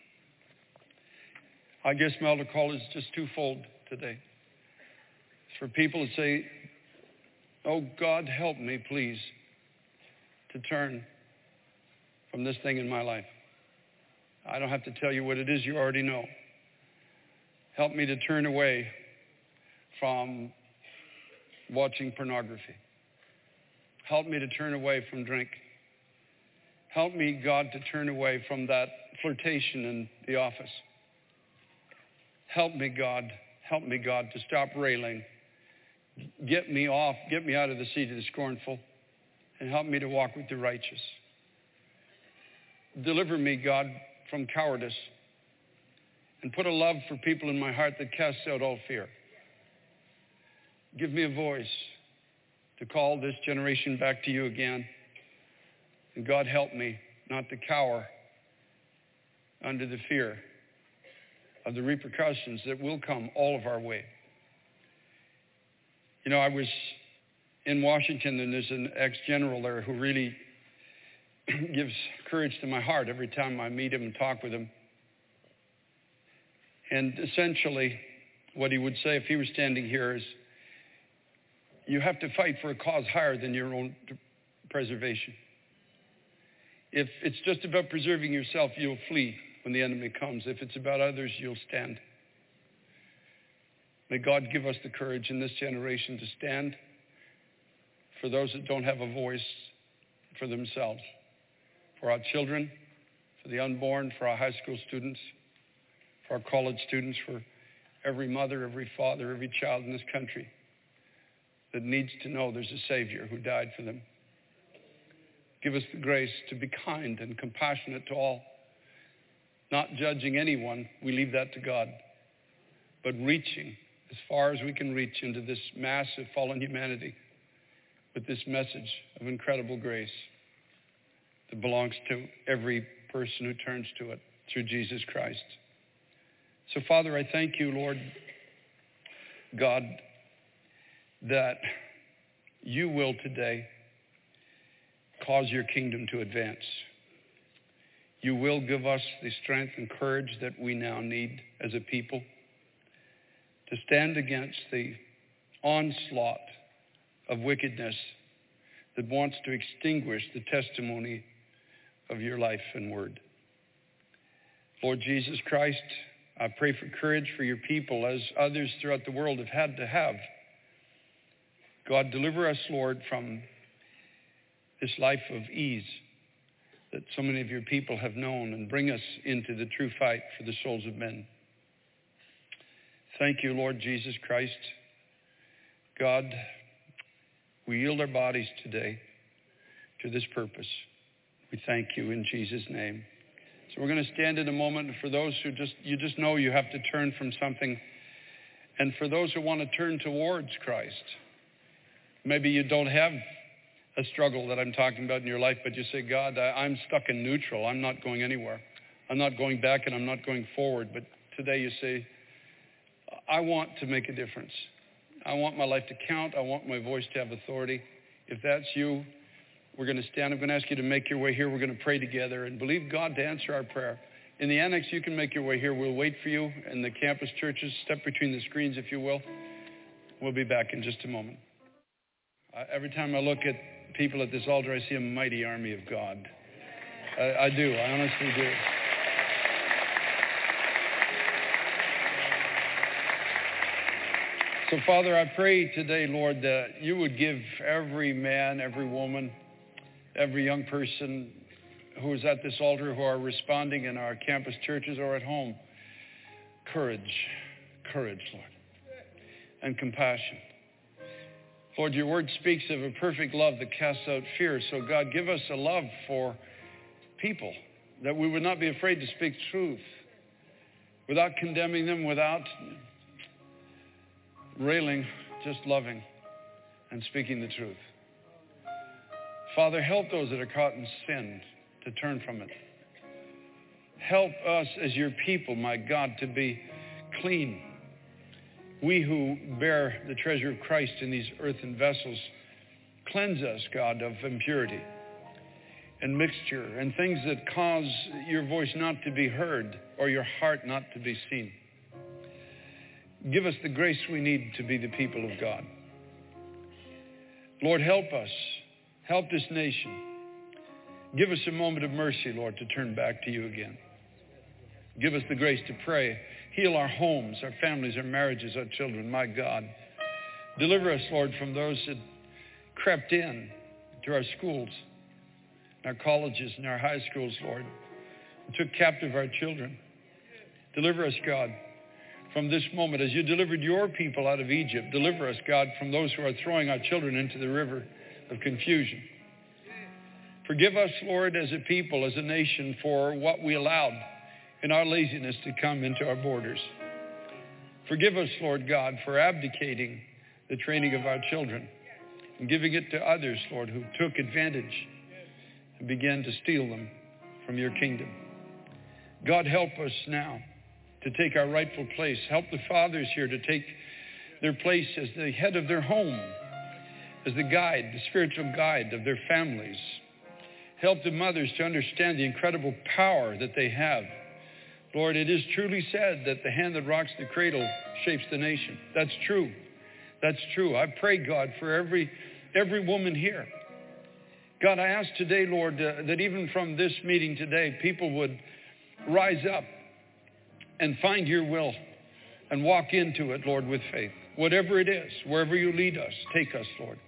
I guess my altar call is just twofold today. It's for people to say, oh, God, help me, please, to turn from this thing in my life. I don't have to tell you what it is. You already know. Help me to turn away from watching pornography. Help me to turn away from drink. Help me, God, to turn away from that flirtation in the office. Help me, God. Help me, God, to stop railing Get me off, get me out of the seat of the scornful, and help me to walk with the righteous. Deliver me, God, from cowardice, and put a love for people in my heart that casts out all fear. Give me a voice to call this generation back to you again. And God, help me not to cower under the fear of the repercussions that will come all of our way. You know, I was in Washington, and there's an ex-general there who really gives courage to my heart every time I meet him and talk with him. And essentially, what he would say if he was standing here is, you have to fight for a cause higher than your own preservation. If it's just about preserving yourself, you'll flee when the enemy comes. If it's about others, you'll stand. May God give us the courage in this generation to stand for those that don't have a voice for themselves, for our children, for the unborn, for our high school students, for our college students, for every mother, every father, every child in this country that needs to know there's a Savior who died for them. Give us the grace to be kind and compassionate to all, not judging anyone. We leave that to God, but reaching as far as we can reach into this mass of fallen humanity with this message of incredible grace that belongs to every person who turns to it through Jesus Christ. So, Father, I thank you, Lord God, that you will today cause your kingdom to advance. You will give us the strength and courage that we now need as a people to stand against the onslaught of wickedness that wants to extinguish the testimony of your life and word. Lord Jesus Christ, I pray for courage for your people as others throughout the world have had to have. God, deliver us, Lord, from this life of ease that so many of your people have known, and bring us into the true fight for the souls of men. Thank you, Lord Jesus Christ. God, we yield our bodies today to this purpose. We thank you in Jesus' name. So we're going to stand in a moment. For those who just, you just know you have to turn from something, and for those who want to turn towards Christ, maybe you don't have a struggle that I'm talking about in your life, but you say, God, I, I'm stuck in neutral. I'm not going anywhere. I'm not going back and I'm not going forward. But today you say, I want to make a difference. I want my life to count. I want my voice to have authority. If that's you, we're going to stand. I'm going to ask you to make your way here. We're going to pray together and believe God to answer our prayer. In the annex, you can make your way here. We'll wait for you in the campus churches. Step between the screens, if you will. We'll be back in just a moment. Uh, every time I look at people at this altar, I see a mighty army of God. I, I do. I honestly do. So, Father, I pray today, Lord, that you would give every man, every woman, every young person who is at this altar, who are responding in our campus churches or at home, courage, courage, Lord, and compassion. Lord, your word speaks of a perfect love that casts out fear. So, God, give us a love for people, that we would not be afraid to speak truth without condemning them, without railing, just loving and speaking the truth. Father, help those that are caught in sin to turn from it. Help us as your people, my God, to be clean. We who bear the treasure of Christ in these earthen vessels, cleanse us, God, of impurity and mixture and things that cause your voice not to be heard or your heart not to be seen. Give us the grace we need to be the people of God. Lord, help us. Help this nation. Give us a moment of mercy, Lord, to turn back to you again. Give us the grace to pray. Heal our homes, our families, our marriages, our children, my God. Deliver us, Lord, from those that crept in to our schools, our colleges, and our high schools, Lord, and took captive our children. Deliver us, God, from this moment. As you delivered your people out of Egypt, deliver us, God, from those who are throwing our children into the river of confusion. Forgive us, Lord, as a people, as a nation, for what we allowed in our laziness to come into our borders. Forgive us, Lord God, for abdicating the training of our children and giving it to others, Lord, who took advantage and began to steal them from your kingdom. God, help us now to take our rightful place. Help the fathers here to take their place as the head of their home, as the guide, the spiritual guide of their families. Help the mothers to understand the incredible power that they have. Lord, it is truly said that the hand that rocks the cradle shapes the nation. That's true. That's true. I pray, God, for every every woman here. God, I ask today, Lord, uh, that even from this meeting today, people would rise up and find your will and walk into it, Lord, with faith. Whatever it is, wherever you lead us, take us, Lord.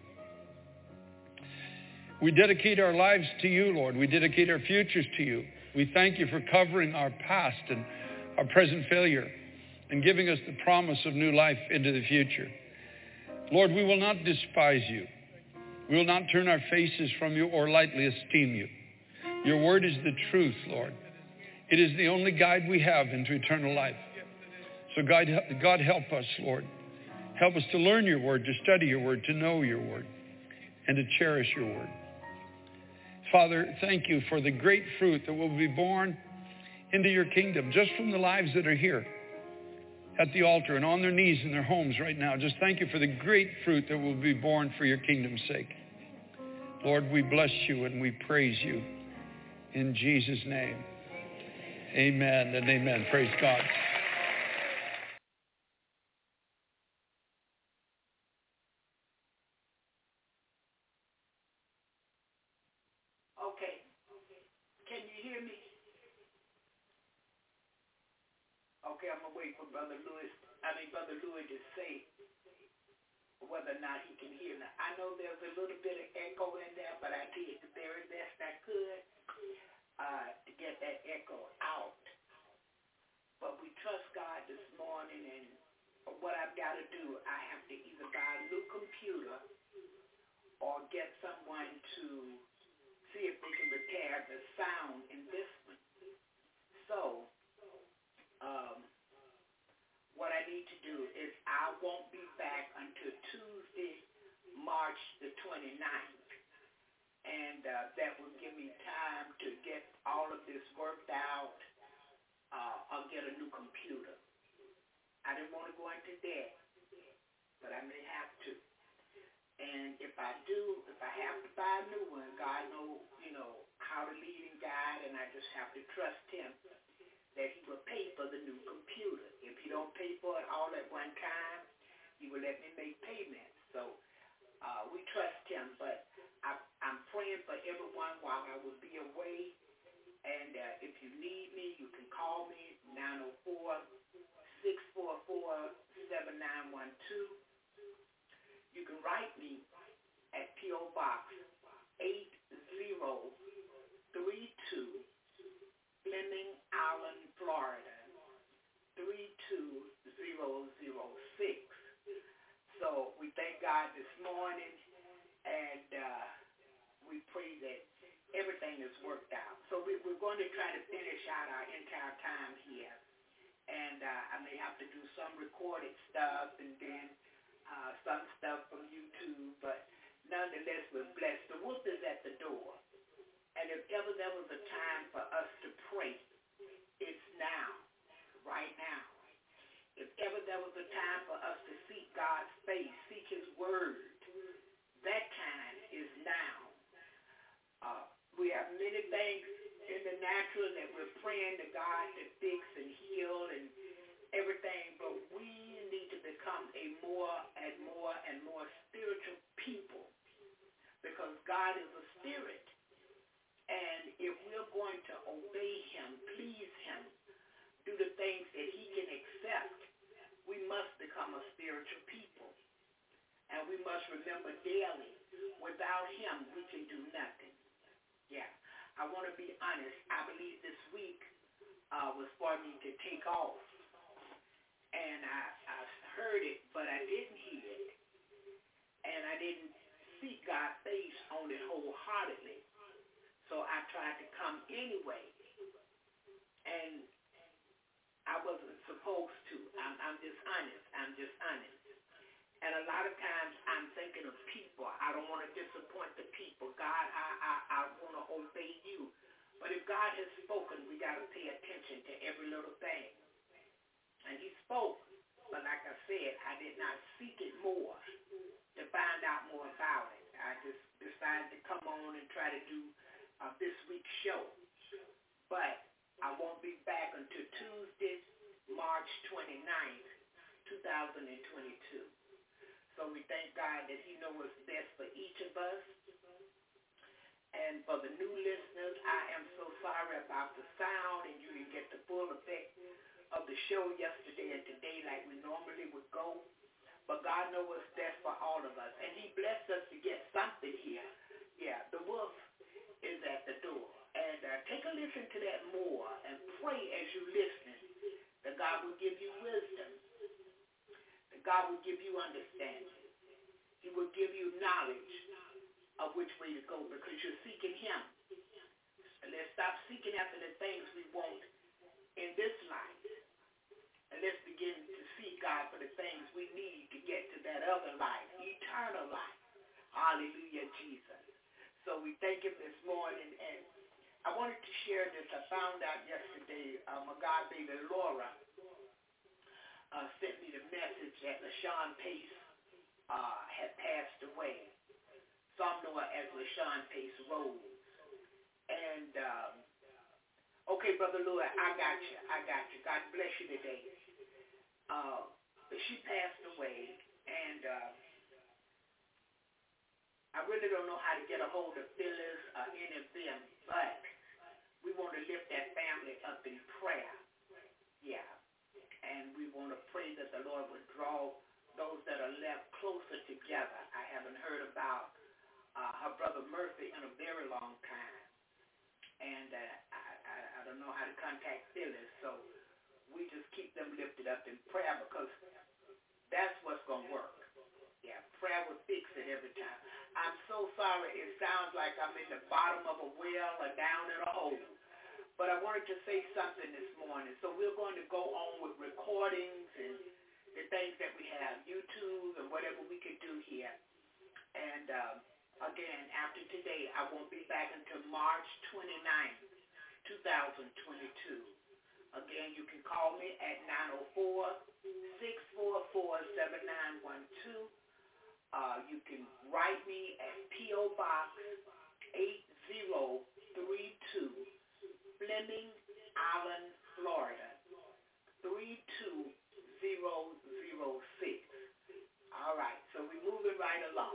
We dedicate our lives to you, Lord. We dedicate our futures to you. We thank you for covering our past and our present failure and giving us the promise of new life into the future. Lord, we will not despise you. We will not turn our faces from you or lightly esteem you. Your word is the truth, Lord. It is the only guide we have into eternal life. So God, God help us, Lord. Help us to learn your word, to study your word, to know your word, and to cherish your word. Father, thank you for the great fruit that will be born into your kingdom just from the lives that are here at the altar and on their knees in their homes right now. Just thank you for the great fruit that will be born for your kingdom's sake. Lord, we bless you and we praise you in Jesus' name. Amen and amen. Praise God. Okay. Can you hear me? Okay, I'm going to wait for Brother Lewis, I mean Brother Louis to say whether or not he can hear me. I know there's a little bit of echo in there, but I did the very best I could uh, to get that echo out. But we trust God this morning, and what I've got to do, I have to either buy a new computer or get someone to see if they can repair the sound in this one. So, um, what I need to do is I won't be back until Tuesday, March the twenty-ninth. And uh, that will give me time to get all of this worked out. Uh, I'll get a new computer. I didn't want to go into debt, but I may have to. And if I do, if I have to buy a new one, God knows, you know, how to lead and guide, and I just have to trust him that he will pay for the new computer. If he don't pay for it all at one time, he will let me make payments. So uh, we trust him, but I, I'm praying for everyone while I will be away. And uh, if you need me, you can call me, nine oh four, six four four, seven nine one two. You can write me at P O Box eight zero three two, Fleming Island, Florida, three two zero zero six. So we thank God this morning, and uh, we pray that everything is worked out. So we, we're going to try to finish out our entire time here. And uh, I may have to do some recorded stuff and then uh, some stuff from YouTube, but nonetheless, we're blessed. The wolf is at the door. And if ever there was a time for us to pray, it's now, right now. If ever there was a time for us to seek God's face, seek his word, that time is now. Uh, we have many things in the natural that we're praying to God to fix and heal and everything, but we need to become a more and more and more spiritual people, because God is a spirit. And if we're going to obey him, please him, do the things that he can accept, we must become a spiritual people. And we must remember daily, without him, we can do nothing. Yeah, I want to be honest. I believe this week uh, was for me to take off. and I, I heard it, but I didn't hear it, and I didn't seek God's face on it wholeheartedly. So I tried to come anyway, and I wasn't supposed to. I'm, I'm just honest. I'm just honest. And a lot of times I'm thinking of people. I don't want to disappoint the people. God, I, I, I want to obey you. But if God has spoken, we got to pay attention to every little thing. And he spoke, but like I said, I did not seek it more to find out more about it. I just decided to come on and try to do uh, this week's show. But I won't be back until Tuesday, March twenty-ninth, twenty twenty-two. So we thank God that he knows what's best for each of us. And for the new listeners, I am so sorry about the sound, and you didn't get the full effect of the show yesterday and today like we normally would go. But God knows what's best for all of us. And he blessed us to get something here. Yeah, the wolf is at the door. And uh, take a listen to that more and pray as you listen that God will give you wisdom. That God will give you understanding. He will give you knowledge of which way to go because you're seeking him. And let's stop seeking after the things we want in this life. And let's begin to seek God for the things we need to get to that other life, eternal life. Hallelujah, Jesus. So we thank him this morning. And I wanted to share this. I found out yesterday, uh, my God baby Laura uh, sent me the message that LaShawn Pace uh, had passed away. Some know her as LaShawn Pace Rose. And, um, okay, Brother Louis, I got you. I got you. God bless you today. Uh, but she passed away, and uh, I really don't know how to get a hold of Phyllis or any of them, but we want to lift that family up in prayer. Yeah. And we want to pray that the Lord would draw those that are left closer together. I haven't heard about uh, her brother Murphy in a very long time. And uh, I, I, I don't know how to contact Phyllis, so we just keep them lifted up in prayer because that's what's going to work. Yeah, prayer will fix it every time. I'm so sorry. It sounds like I'm in the bottom of a well or down in a hole. But I wanted to say something this morning. So we're going to go on with recordings and the things that we have, YouTube and whatever we can do here. And um, again, after today, I won't be back until March twenty-ninth, twenty twenty-two. Again, you can call me at nine oh four, six four four, seven nine one two. Uh, you can write me at P O. Box eight zero three two, Fleming Island, Florida, three two zero zero six. All right, so we're moving right along.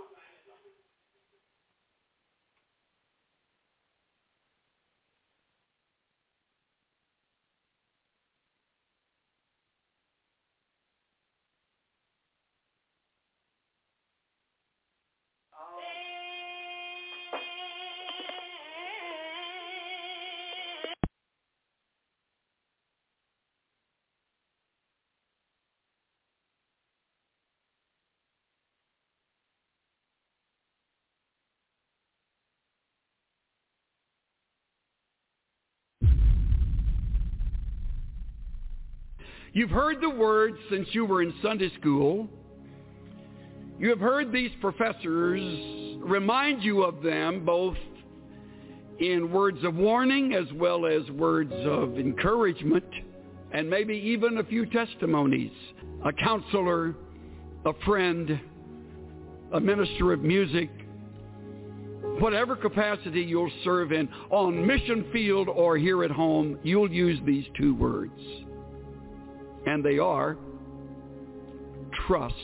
You've heard the words since you were in Sunday school. You have heard these professors remind you of them both in words of warning as well as words of encouragement and maybe even a few testimonies. A counselor, a friend, a minister of music, whatever capacity you'll serve in, on mission field or here at home, you'll use these two words. And they are, trust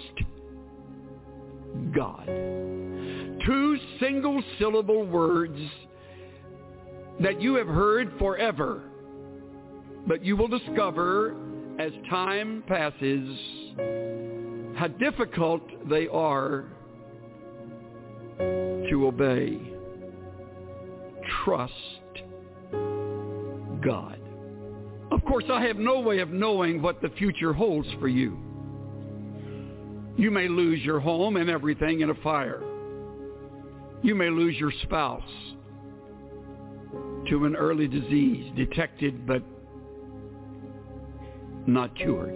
God. Two single-syllable words that you have heard forever, but you will discover as time passes how difficult they are to obey. Trust God. Of course, I have no way of knowing what the future holds for you. You may lose your home and everything in a fire. You may lose your spouse to an early disease, detected but not cured.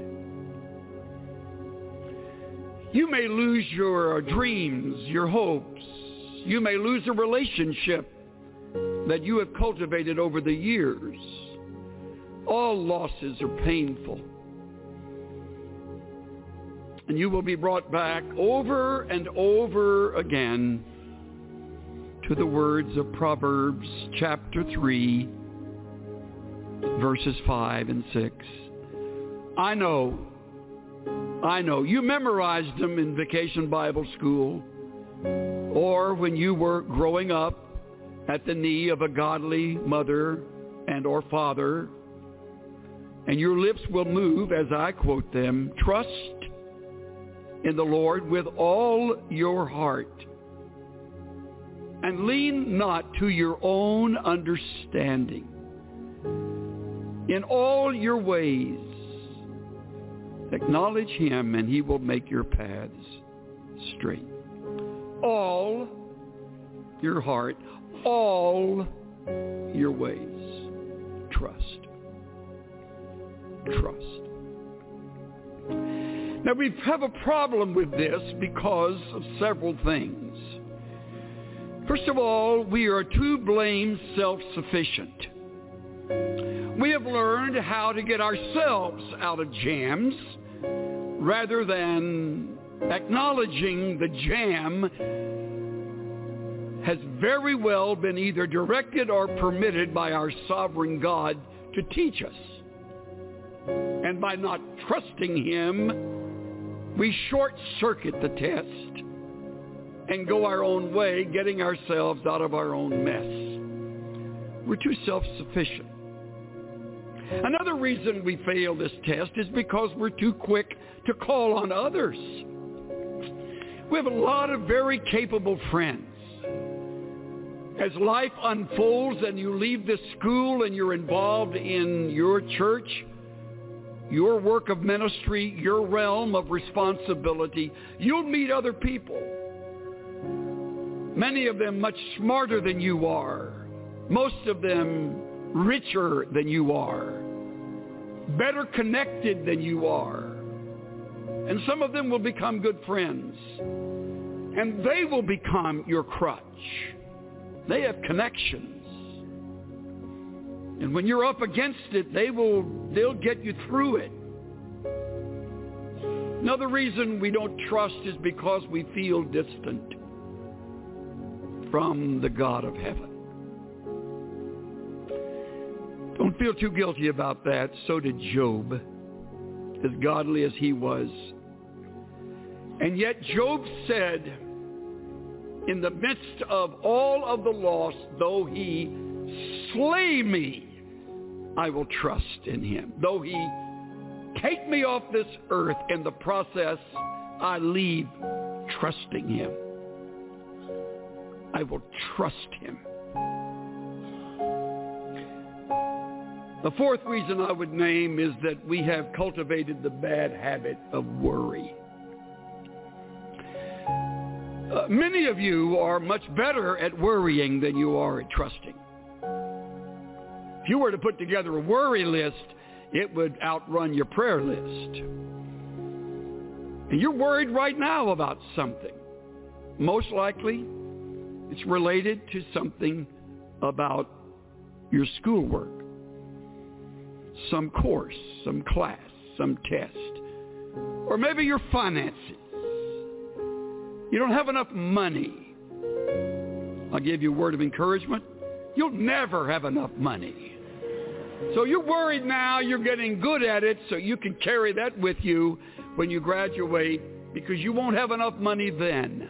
You may lose your dreams, your hopes. You may lose a relationship that you have cultivated over the years. All losses are painful. And you will be brought back over and over again to the words of Proverbs chapter three, verses five and six. I know, I know, you memorized them in Vacation Bible School or when you were growing up at the knee of a godly mother and or father, and your lips will move as I quote them. Trust in the Lord with all your heart, and lean not to your own understanding. In all your ways, acknowledge him, and he will make your paths straight. All your heart, all your ways, trust. Trust. Now, we have a problem with this because of several things. First of all, we are too blamed self-sufficient. We have learned how to get ourselves out of jams rather than acknowledging the jam has very well been either directed or permitted by our sovereign God to teach us. And by not trusting him, we short-circuit the test and go our own way, getting ourselves out of our own mess. We're too self-sufficient. Another reason we fail this test is because we're too quick to call on others. We have a lot of very capable friends. As life unfolds and you leave this school and you're involved in your church, your work of ministry, your realm of responsibility, you'll meet other people. Many of them much smarter than you are. Most of them richer than you are. Better connected than you are. And some of them will become good friends. And they will become your crutch. They have connections. And when you're up against it, they will, they'll get you through it. Another reason we don't trust is because we feel distant from the God of heaven. Don't feel too guilty about that. So did Job, as godly as he was. And yet Job said, in the midst of all of the loss, though he slay me, I will trust in him. Though he take me off this earth, in the process, I leave trusting him. I will trust him. The fourth reason I would name is that we have cultivated the bad habit of worry. Uh, many of you are much better at worrying than you are at trusting. If you were to put together a worry list, it would outrun your prayer list. And you're worried right now about something. Most likely, it's related to something about your schoolwork, some course, some class, some test, or maybe your finances. You don't have enough money. I'll give you a word of encouragement. You'll never have enough money. So you're worried now, you're getting good at it, so you can carry that with you when you graduate, because you won't have enough money then.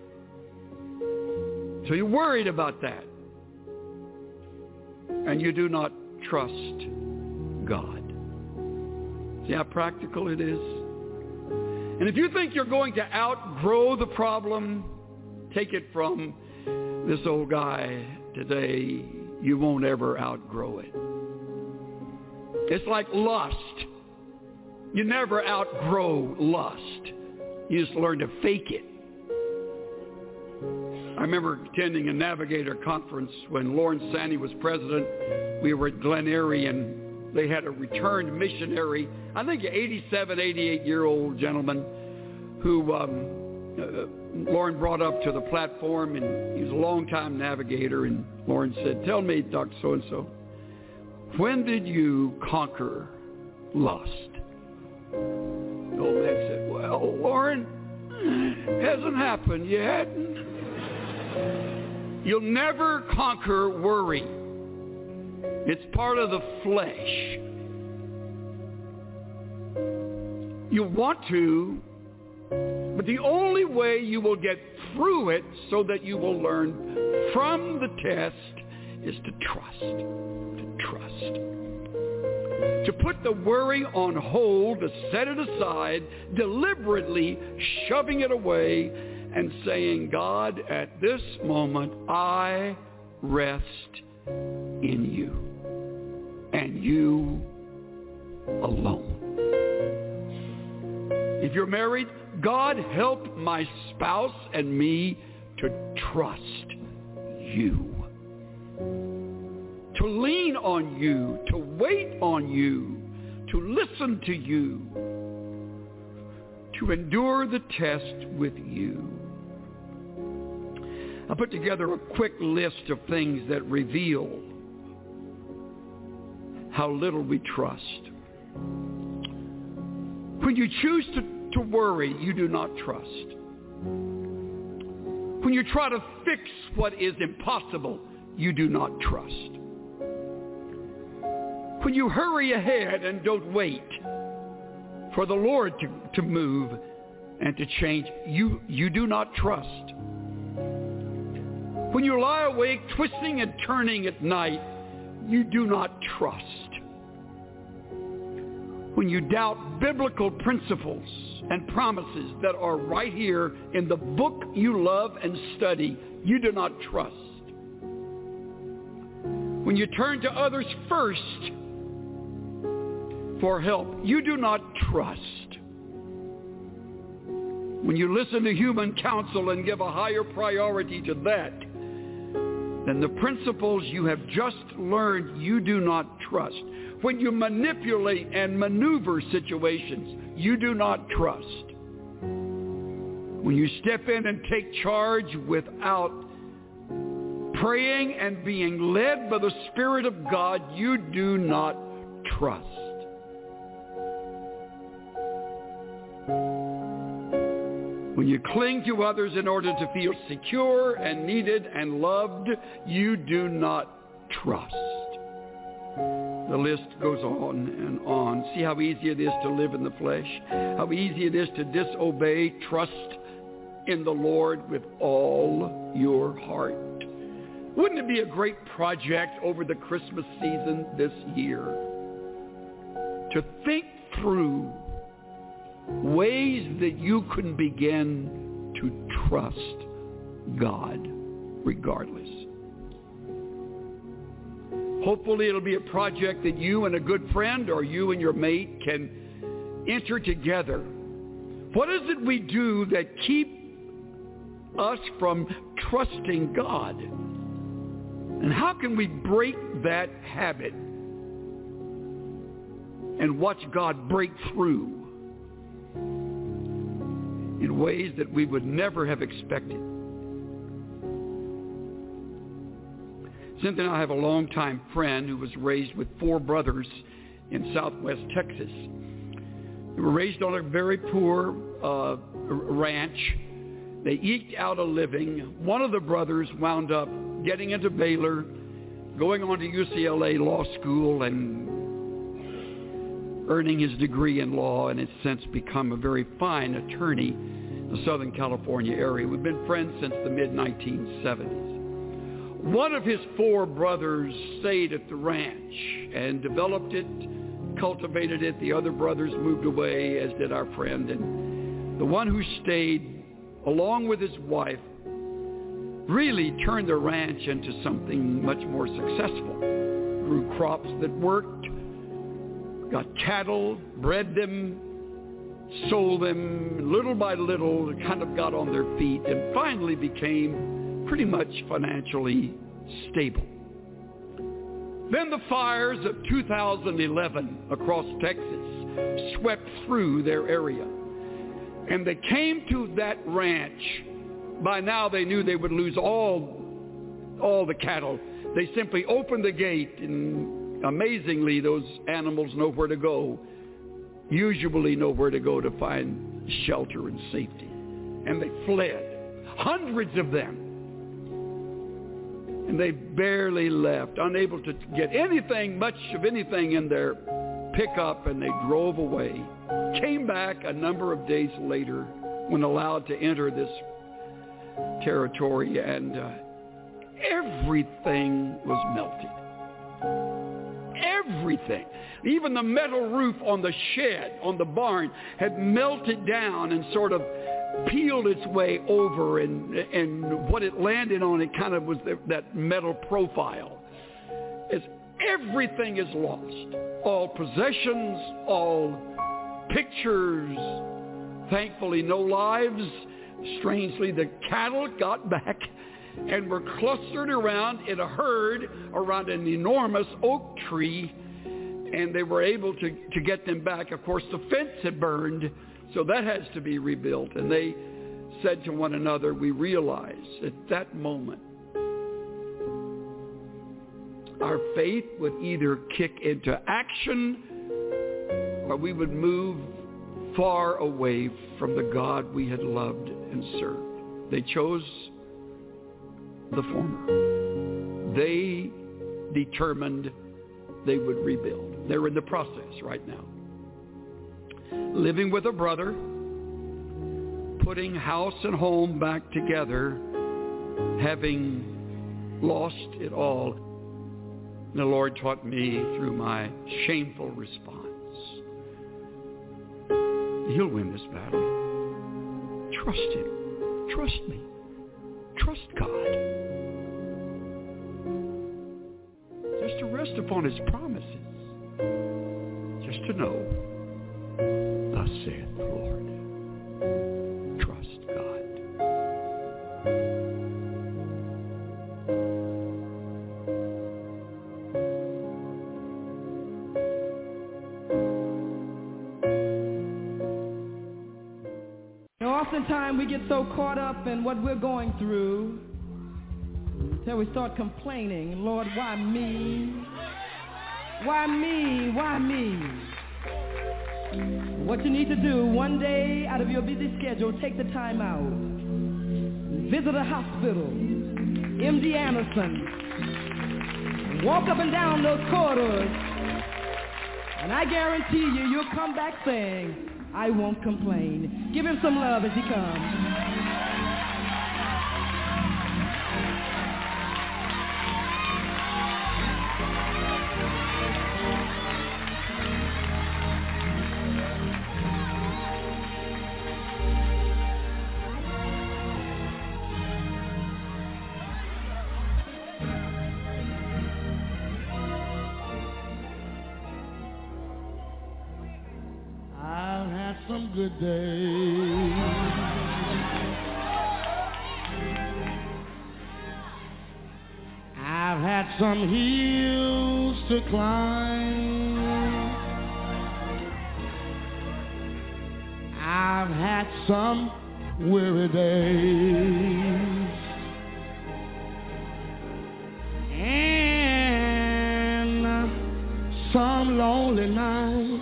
So you're worried about that. And you do not trust God. See how practical it is? And if you think you're going to outgrow the problem, take it from this old guy today, you won't ever outgrow it. It's like lust. You never outgrow lust. You just learn to fake it. I remember attending a Navigator conference when Lawrence Sandy was president. We were at Glen Eyrie, and they had a returned missionary, I think an eighty-seven, eighty-eight-year-old gentleman who um, uh, Lauren brought up to the platform, and he was a long-time navigator, and Lauren said, "Tell me, Doctor So-and-so, when did you conquer lust?" The old man said, "Well, Lauren, hasn't happened yet." You'll never conquer worry. It's part of the flesh. You want to, but the only way you will get through it so that you will learn from the test is to trust. To trust. To put the worry on hold, to set it aside, deliberately shoving it away and saying, "God, at this moment, I rest in you and you alone." If you're married, God, help my spouse and me to trust you, to lean on you, to wait on you, to listen to you, to endure the test with you. I put together a quick list of things that reveal how little we trust. When you choose to, to worry, you do not trust. When you try to fix what is impossible, you do not trust. When you hurry ahead and don't wait for the Lord to, to move and to change, you, you do not trust. When you lie awake, twisting and turning at night, you do not trust. When you doubt biblical principles and promises that are right here in the book you love and study, you do not trust. When you turn to others first for help, you do not trust. When you listen to human counsel and give a higher priority to that than the principles you have just learned, you do not trust. When you manipulate and maneuver situations, you do not trust. When you step in and take charge without praying and being led by the Spirit of God, you do not trust. When you cling to others in order to feel secure and needed and loved, you do not trust. The list goes on and on. See how easy it is to live in the flesh, how easy it is to disobey. Trust in the Lord with all your heart. Wouldn't it be a great project over the Christmas season this year to think through ways that you can begin to trust God regardless? Hopefully it'll be a project that you and a good friend or you and your mate can enter together. What is it we do that keep us from trusting God? And how can we break that habit and watch God break through in ways that we would never have expected? Cynthia and I have a longtime friend who was raised with four brothers in southwest Texas. They were raised on a very poor uh, ranch. They eked out a living. One of the brothers wound up getting into Baylor, going on to U C L A Law School, and earning his degree in law, and has since become a very fine attorney in the Southern California area. We've been friends since the mid nineteen seventies. One of his four brothers stayed at the ranch and developed it, cultivated it. The other brothers moved away, as did our friend. And the one who stayed, along with his wife, really turned the ranch into something much more successful. Grew crops that worked, got cattle, bred them, sold them. Little by little, kind of got on their feet and finally became pretty much financially stable. Then the fires of two thousand eleven across Texas swept through their area. And they came to that ranch. By now they knew they would lose all, all the cattle. They simply opened the gate, and amazingly those animals know where to go, usually know where to go to find shelter and safety. And they fled, hundreds of them. And they barely left, unable to get anything, much of anything in their pickup, and they drove away. Came back a number of days later when allowed to enter this territory, and uh, everything was melted. Everything. Even the metal roof on the shed, on the barn, had melted down and sort of peeled its way over, and and what it landed on, it kind of was the, that metal profile. As everything is lost. All possessions, all pictures, thankfully no lives. Strangely, the cattle got back and were clustered around in a herd around an enormous oak tree, and they were able to, to get them back. Of course, the fence had burned, so that has to be rebuilt. And they said to one another, we realized at that moment our faith would either kick into action or we would move far away from the God we had loved and served. They chose the former. They determined they would rebuild. They're in the process right now. Living with a brother, putting house and home back together, having lost it all. The Lord taught me through my shameful response. He'll win this battle. Trust him. Trust me. Trust God. Just to rest upon his promises. Just to know, thus saith the Lord. Trust God. Oftentimes we get so caught up in what we're going through until we start complaining, Lord, why me? Why me? Why me? What you need to do, one day out of your busy schedule, take the time out. Visit a hospital, M D Anderson. Walk up and down those corridors, and I guarantee you, you'll come back saying, I won't complain. Give him some love as he comes. Good day. I've had some hills to climb. I've had some weary days. And some lonely nights.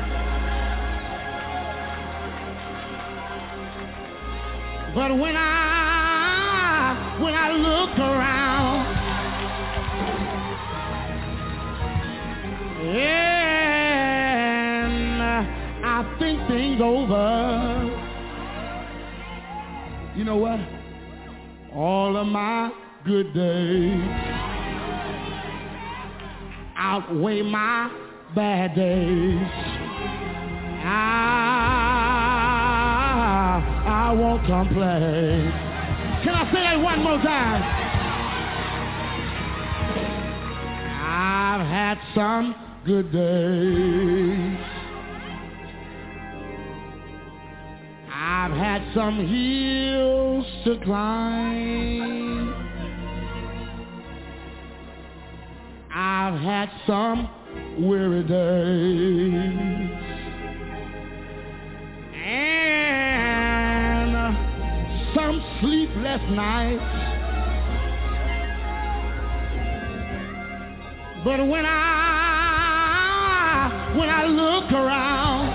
But when I, when I look around, and I think things over, you know what? All of my good days outweigh my bad days. I I won't complain. Can I say that one more time? I've had some good days. I've had some hills to climb. I've had some weary days. And some sleepless nights. But when I, when I look around,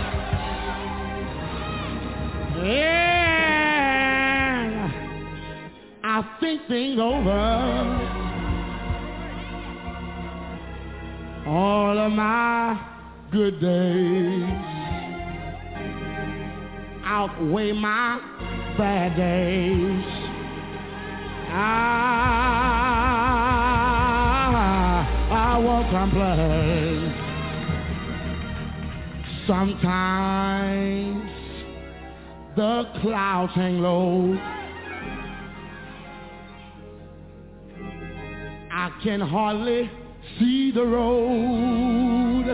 and I think things over, all of my good days outweigh my bad days. I, I won't complain. Sometimes the clouds hang low. I can hardly see the road.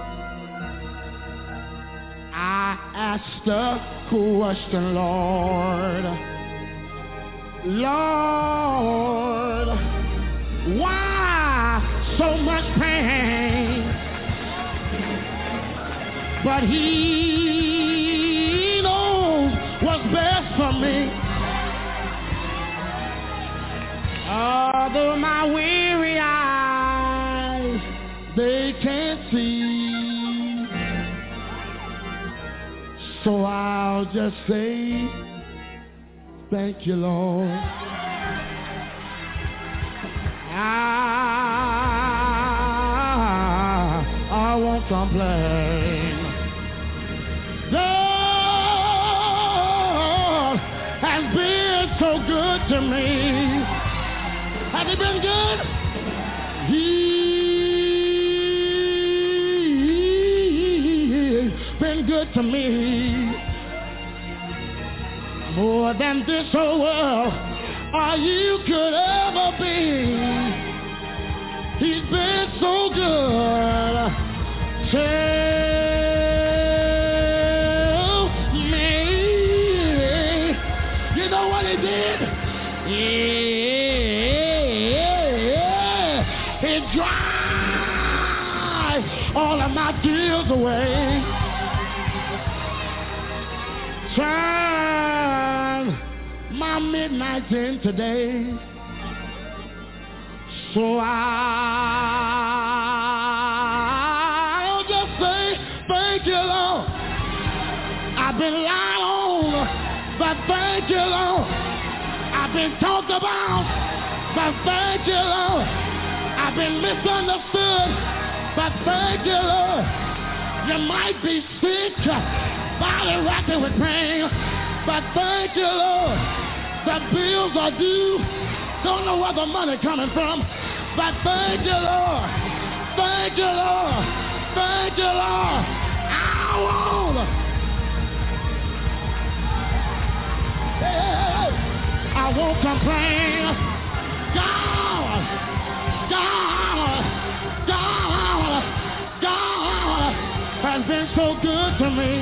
I asked the question, Lord, Lord, why so much pain? But he knows what's best for me. Although my weary eyes, they can't see. So I'll just say, thank you, Lord. I, I won't complain. God has been so good to me. Has he been good? He's been good to me. More than this whole world or you could ever be. He's been so good. Tell me, you know what he did? Yeah, he dried all of my tears away. Turn my midnights into days. So I'll just say, thank you, Lord. I've been lied on, but thank you, Lord. I've been talked about, but thank you, Lord. I've been misunderstood, but thank you, Lord. You might be sick, body racking with pain, but thank you, Lord. The bills are due. Don't know where the money coming from, but thank you, Lord. Thank you, Lord. Thank you, Lord. I won't. Hey, I won't complain. God, God, God, God has been so good to me.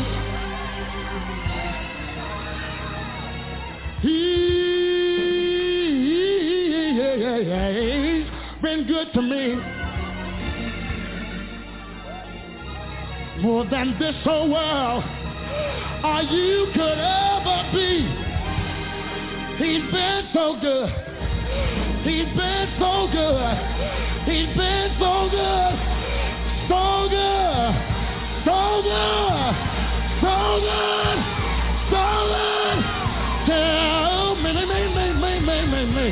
He's been good to me. More than this whole world or you could ever be. He's been so good. He's been so good. He's been so good. So good. So good. So good. So good. Tell me, me, me, me, me, me, me, me.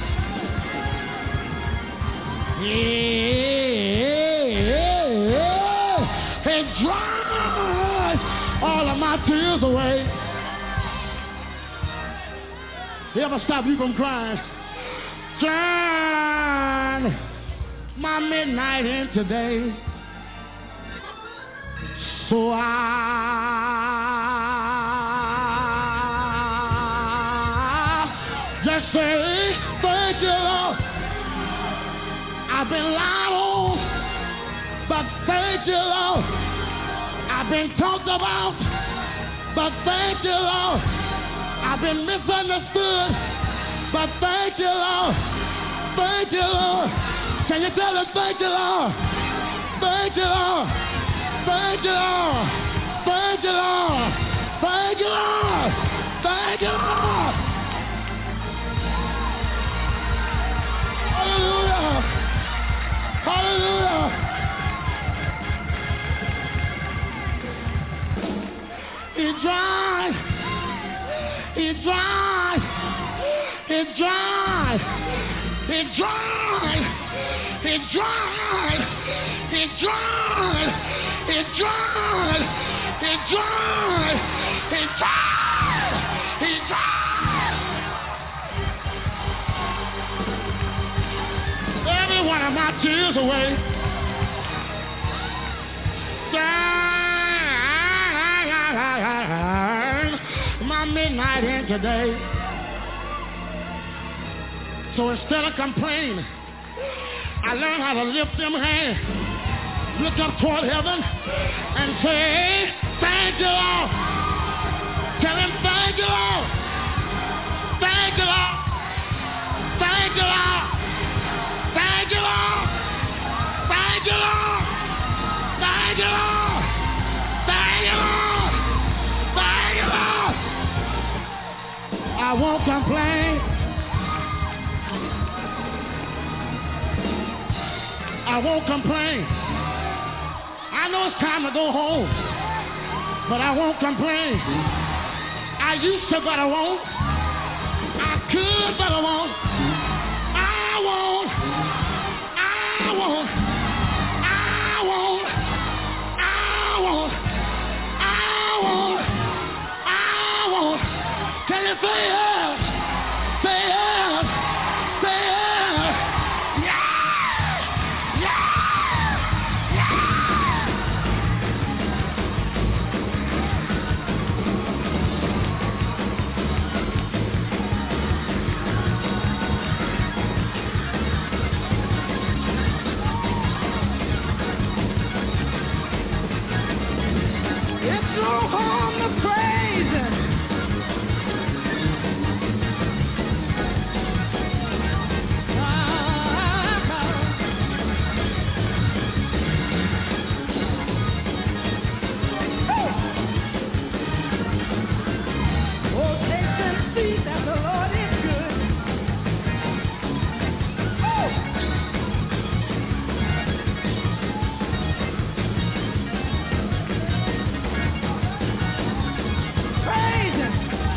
Yeah, it dries all of my tears away. He ever stop you from crying? Turn my midnight into day. So I just say, thank you, Lord. I've been lied on, but but thank you, Lord. I've been talked about, but thank you, Lord. I've been misunderstood, but thank you, Lord. Thank you, Lord. Can you tell us thank you, Lord? Thank you, Lord. Thank you, Lord. Thank you, Lord. Thank you, Lord. Thank you, Lord. Hallelujah. Hallelujah. It's dry. It's dry. It's dry. It's dry. It's dry. It's dry. It's dry. It's dry. It's dry. It's dry. Every one of my tears away. My midnight in today. So instead of complaining, I learned how to lift them hands, look up toward heaven, and say, thank you, Lord. Tell him, thank you, Lord. Thank you, Lord. Thank you, Lord. Thank you, Lord. Thank you, Lord. Thank you, Lord. Thank you, Lord. Thank you, Lord. I won't complain. I won't complain. I know it's time to go home, but I won't complain. I used to, but I won't. I could, but I won't. I won't. I won't. I won't. I won't. I won't. I won't. Can you say yes? Say yes. Say yes. Yeah. Yeah. It's no harm to praise him. Oh, taste and see that the Lord is good. Oh! Praise him.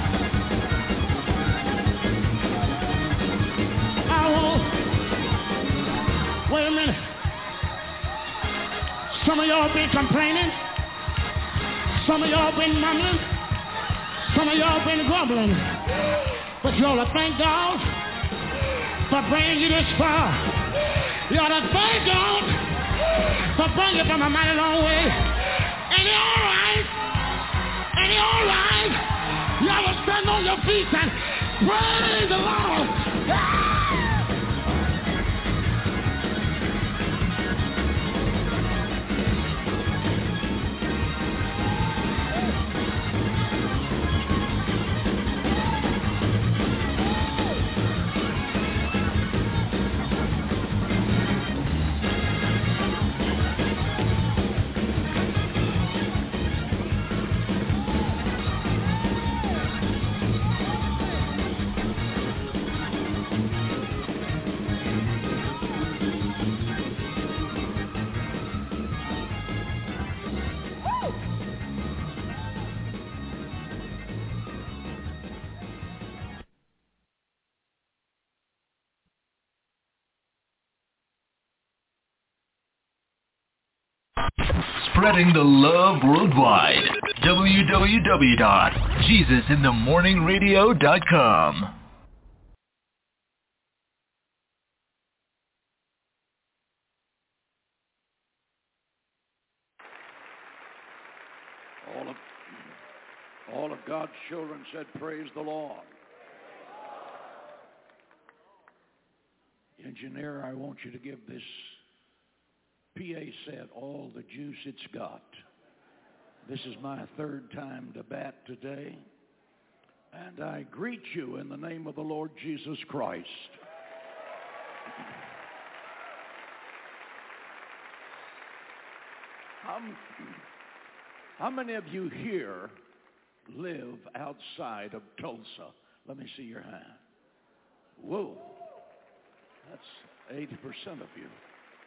I won't. Wait a minute. Some of y'all been complaining. Some of y'all been mumbling. Some of y'all been grumbling. But you ought to thank God for bringing you this far. You ought to thank God for bringing you from a mighty long way. Ain't it all right? Ain't it all right? You ought to stand on your feet and praise the Lord. Ah! Spreading the love worldwide. w w w dot jesus in the morning radio dot com. All of, all of God's children said, praise the Lord. Engineer, I want you to give this P A said, all the juice it's got. This is my third time to bat today. And I greet you in the name of the Lord Jesus Christ. How, how many of you here live outside of Tulsa? Let me see your hand. Whoa. That's eighty percent of you.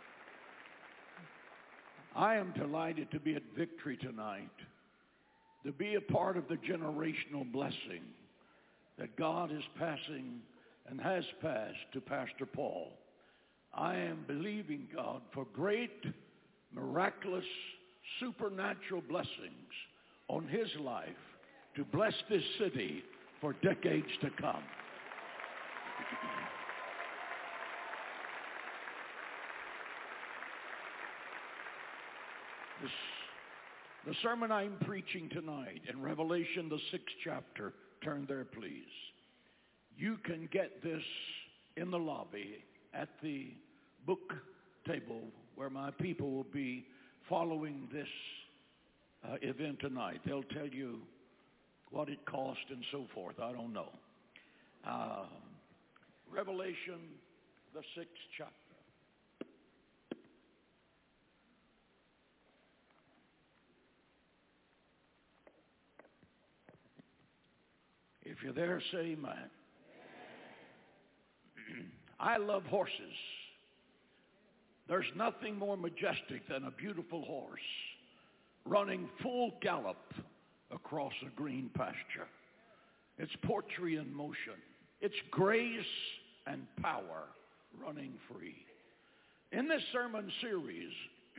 I am delighted to be at Victory tonight, to be a part of the generational blessing that God is passing and has passed to Pastor Paul. I am believing God for great, miraculous, supernatural blessings on his life to bless this city for decades to come. This, the sermon I'm preaching tonight in Revelation, the sixth chapter, turn there please. You can get this in the lobby at the book table where my people will be following this uh, event tonight. They'll tell you what it cost and so forth. I don't know. Uh, Revelation, the sixth chapter. If you're there, say amen. I love horses. There's nothing more majestic than a beautiful horse running full gallop across a green pasture. It's poetry in motion. It's grace and power running free. In this sermon series,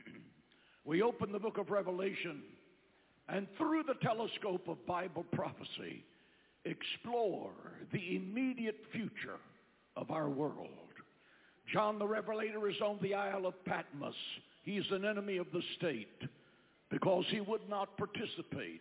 we open the book of Revelation and through the telescope of Bible prophecy, explore the immediate future of our world. John the Revelator is on the Isle of Patmos. He's an enemy of the state because he would not participate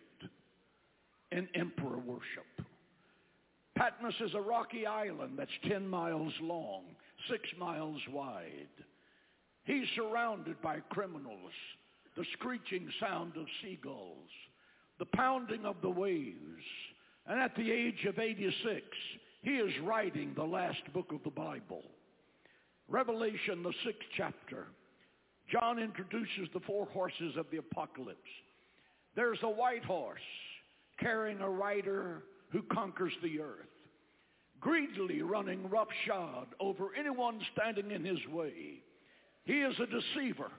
in emperor worship. Patmos is a rocky island that's ten miles long, six miles wide. He's surrounded by criminals, the screeching sound of seagulls, the pounding of the waves. And at the age of eighty-six, he is writing the last book of the Bible. Revelation, the sixth chapter. John introduces the four horses of the apocalypse. There's a white horse carrying a rider who conquers the earth, greedily running roughshod over anyone standing in his way. He is a deceiver.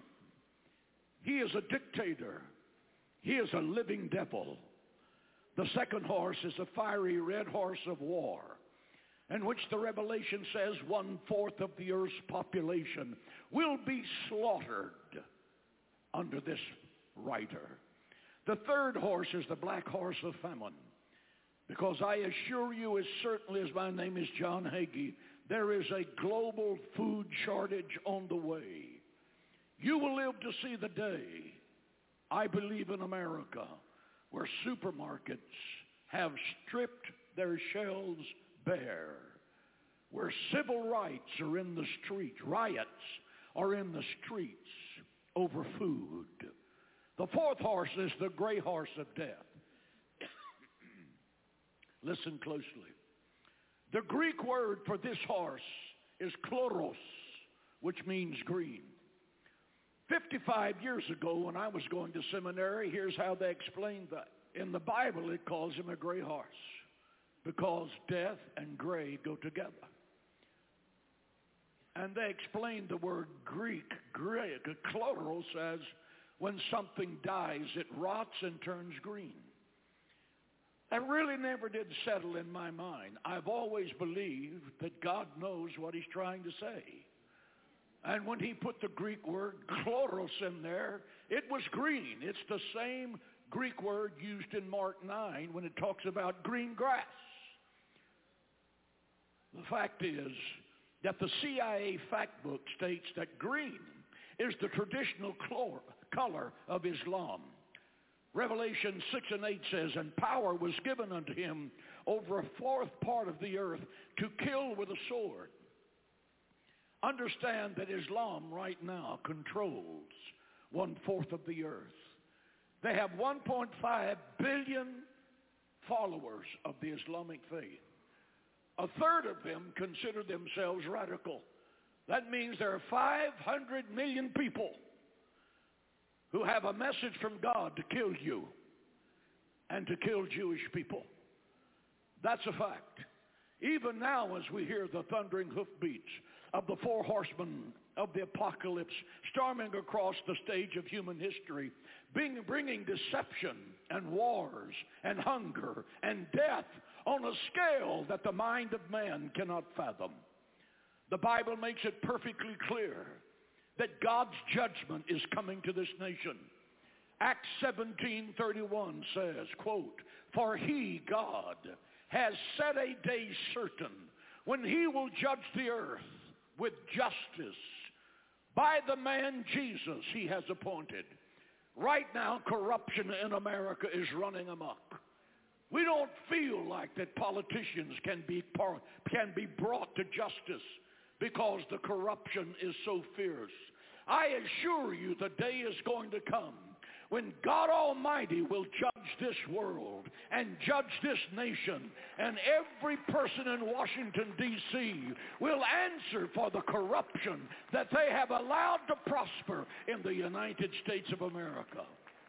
He is a dictator. He is a living devil. The second horse is a fiery red horse of war, in which the Revelation says one-fourth of the earth's population will be slaughtered under this rider. The third horse is the black horse of famine, because I assure you, as certainly as my name is John Hagee, there is a global food shortage on the way. You will live to see the day, I believe, in America, where supermarkets have stripped their shelves bare, where civil rights are in the street, riots are in the streets over food. The fourth horse is the gray horse of death. Listen closely. The Greek word for this horse is chloros, which means green. fifty-five years ago, when I was going to seminary, here's how they explained that. In the Bible, it calls him a gray horse because death and gray go together. And they explained the word Greek, gray, chloros, as when something dies, it rots and turns green. That really never did settle in my mind. I've always believed that God knows what he's trying to say. And when he put the Greek word chloros in there, it was green. It's the same Greek word used in Mark nine when it talks about green grass. The fact is that the C I A fact book states that green is the traditional color of Islam. Revelation six and eight says, and power was given unto him over a fourth part of the earth to kill with a sword. Understand that Islam right now controls one-fourth of the earth. They have one point five billion followers of the Islamic faith. A third of them consider themselves radical. That means there are five hundred million people who have a message from God to kill you and to kill Jewish people. That's a fact. Even now, as we hear the thundering hoofbeats of the four horsemen of the apocalypse storming across the stage of human history, being, bringing deception and wars and hunger and death on a scale that the mind of man cannot fathom. The Bible makes it perfectly clear that God's judgment is coming to this nation. Acts seventeen thirty-one says, quote, "For he, God, has set a day certain when he will judge the earth with justice by the man Jesus he has appointed." Right now, corruption in America is running amok. We don't feel like that politicians can be, can be brought to justice because the corruption is so fierce. I assure you the day is going to come when God Almighty will judge this world and judge this nation, and every person in Washington, D C will answer for the corruption that they have allowed to prosper in the United States of America.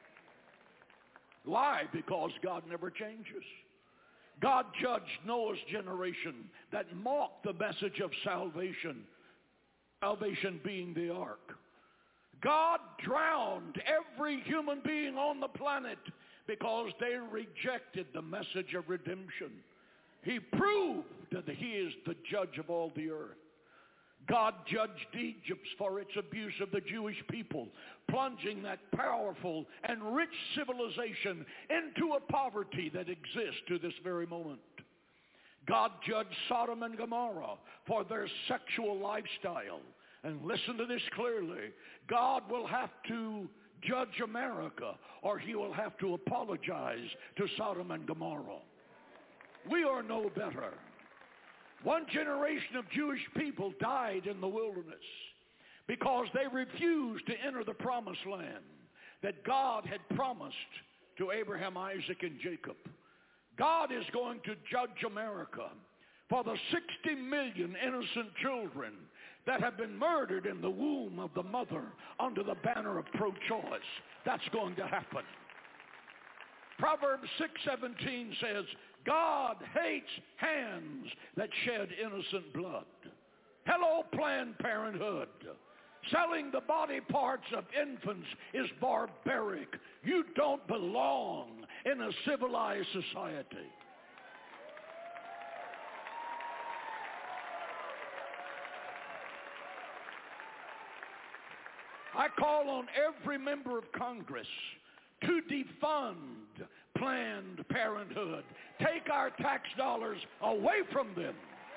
Why? Because God never changes. God judged Noah's generation that mocked the message of salvation, salvation being the ark. God drowned every human being on the planet because they rejected the message of redemption. He proved that he is the judge of all the earth. God judged Egypt for its abuse of the Jewish people, plunging that powerful and rich civilization into a poverty that exists to this very moment. God judged Sodom and Gomorrah for their sexual lifestyle. And listen to this clearly. God will have to judge America, or he will have to apologize to Sodom and Gomorrah. We are no better. One generation of Jewish people died in the wilderness because they refused to enter the promised land that God had promised to Abraham, Isaac, and Jacob. God is going to judge America for the sixty million innocent children that have been murdered in the womb of the mother under the banner of pro-choice. That's going to happen. Proverbs six seventeen says, God hates hands that shed innocent blood. Hello, Planned Parenthood. Selling the body parts of infants is barbaric. You don't belong in a civilized society. I call on every member of Congress to defund Planned Parenthood. Take our tax dollars away from them.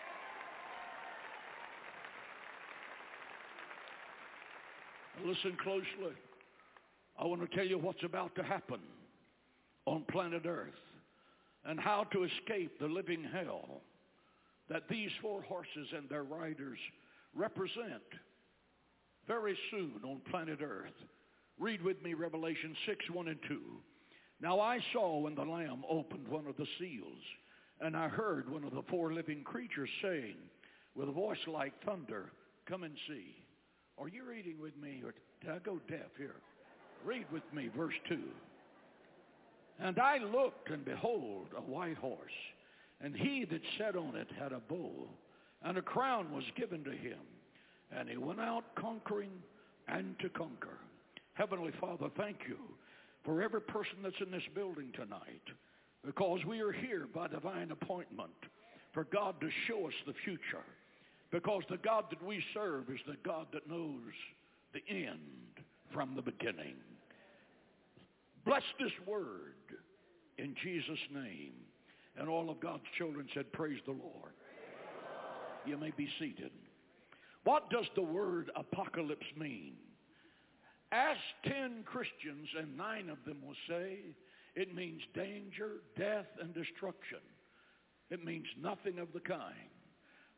Listen closely. I want to tell you what's about to happen on planet Earth and how to escape the living hell that these four horses and their riders represent very soon on planet Earth. Read with me Revelation six, one and two. Now I saw when the Lamb opened one of the seals, and I heard one of the four living creatures saying with a voice like thunder, come and see. Are you reading with me, or did I go deaf here? Read with me verse two. And I looked, and behold, a white horse, and he that sat on it had a bow, and a crown was given to him. And he went out conquering and to conquer. Heavenly Father, thank you for every person that's in this building tonight, because we are here by divine appointment for God to show us the future, because the God that we serve is the God that knows the end from the beginning. Bless this word in Jesus' name. And all of God's children said, praise the Lord. You may be seated. What does the word apocalypse mean? Ask ten Christians, and nine of them will say it means danger, death, and destruction. It means nothing of the kind.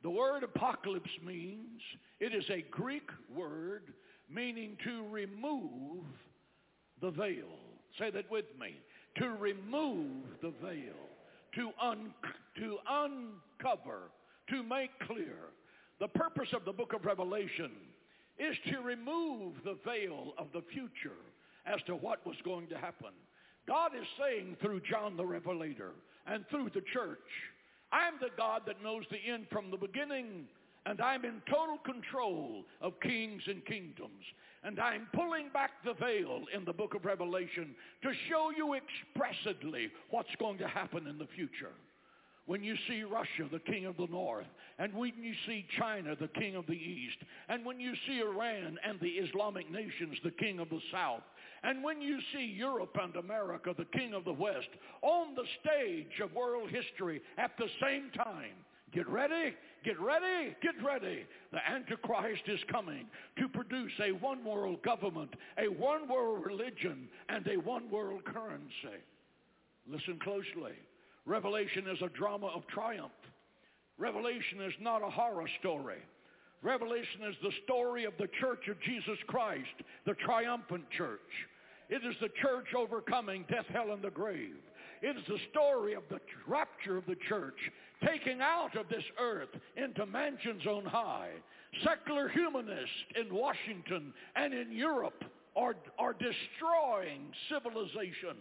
The word apocalypse means, it is a Greek word meaning to remove the veil. Say that with me. To remove the veil. To, un- to uncover. To make clear. The purpose of the book of Revelation is to remove the veil of the future as to what was going to happen. God is saying through John the Revelator and through the church, I'm the God that knows the end from the beginning, and I'm in total control of kings and kingdoms. And I'm pulling back the veil in the book of Revelation to show you expressly what's going to happen in the future. When you see Russia, the king of the north, and when you see China, the king of the east, and when you see Iran and the Islamic nations, the king of the south, and when you see Europe and America, the king of the west, on the stage of world history at the same time, get ready, get ready, get ready. The Antichrist is coming to produce a one-world government, a one-world religion, and a one-world currency. Listen closely. Revelation is a drama of triumph. Revelation is not a horror story. Revelation is the story of the church of Jesus Christ, the triumphant church. It is the church overcoming death, hell, and the grave. It is the story of the rapture of the church, taking out of this earth into mansions on high. Secular humanists in Washington and in Europe are, are destroying civilization.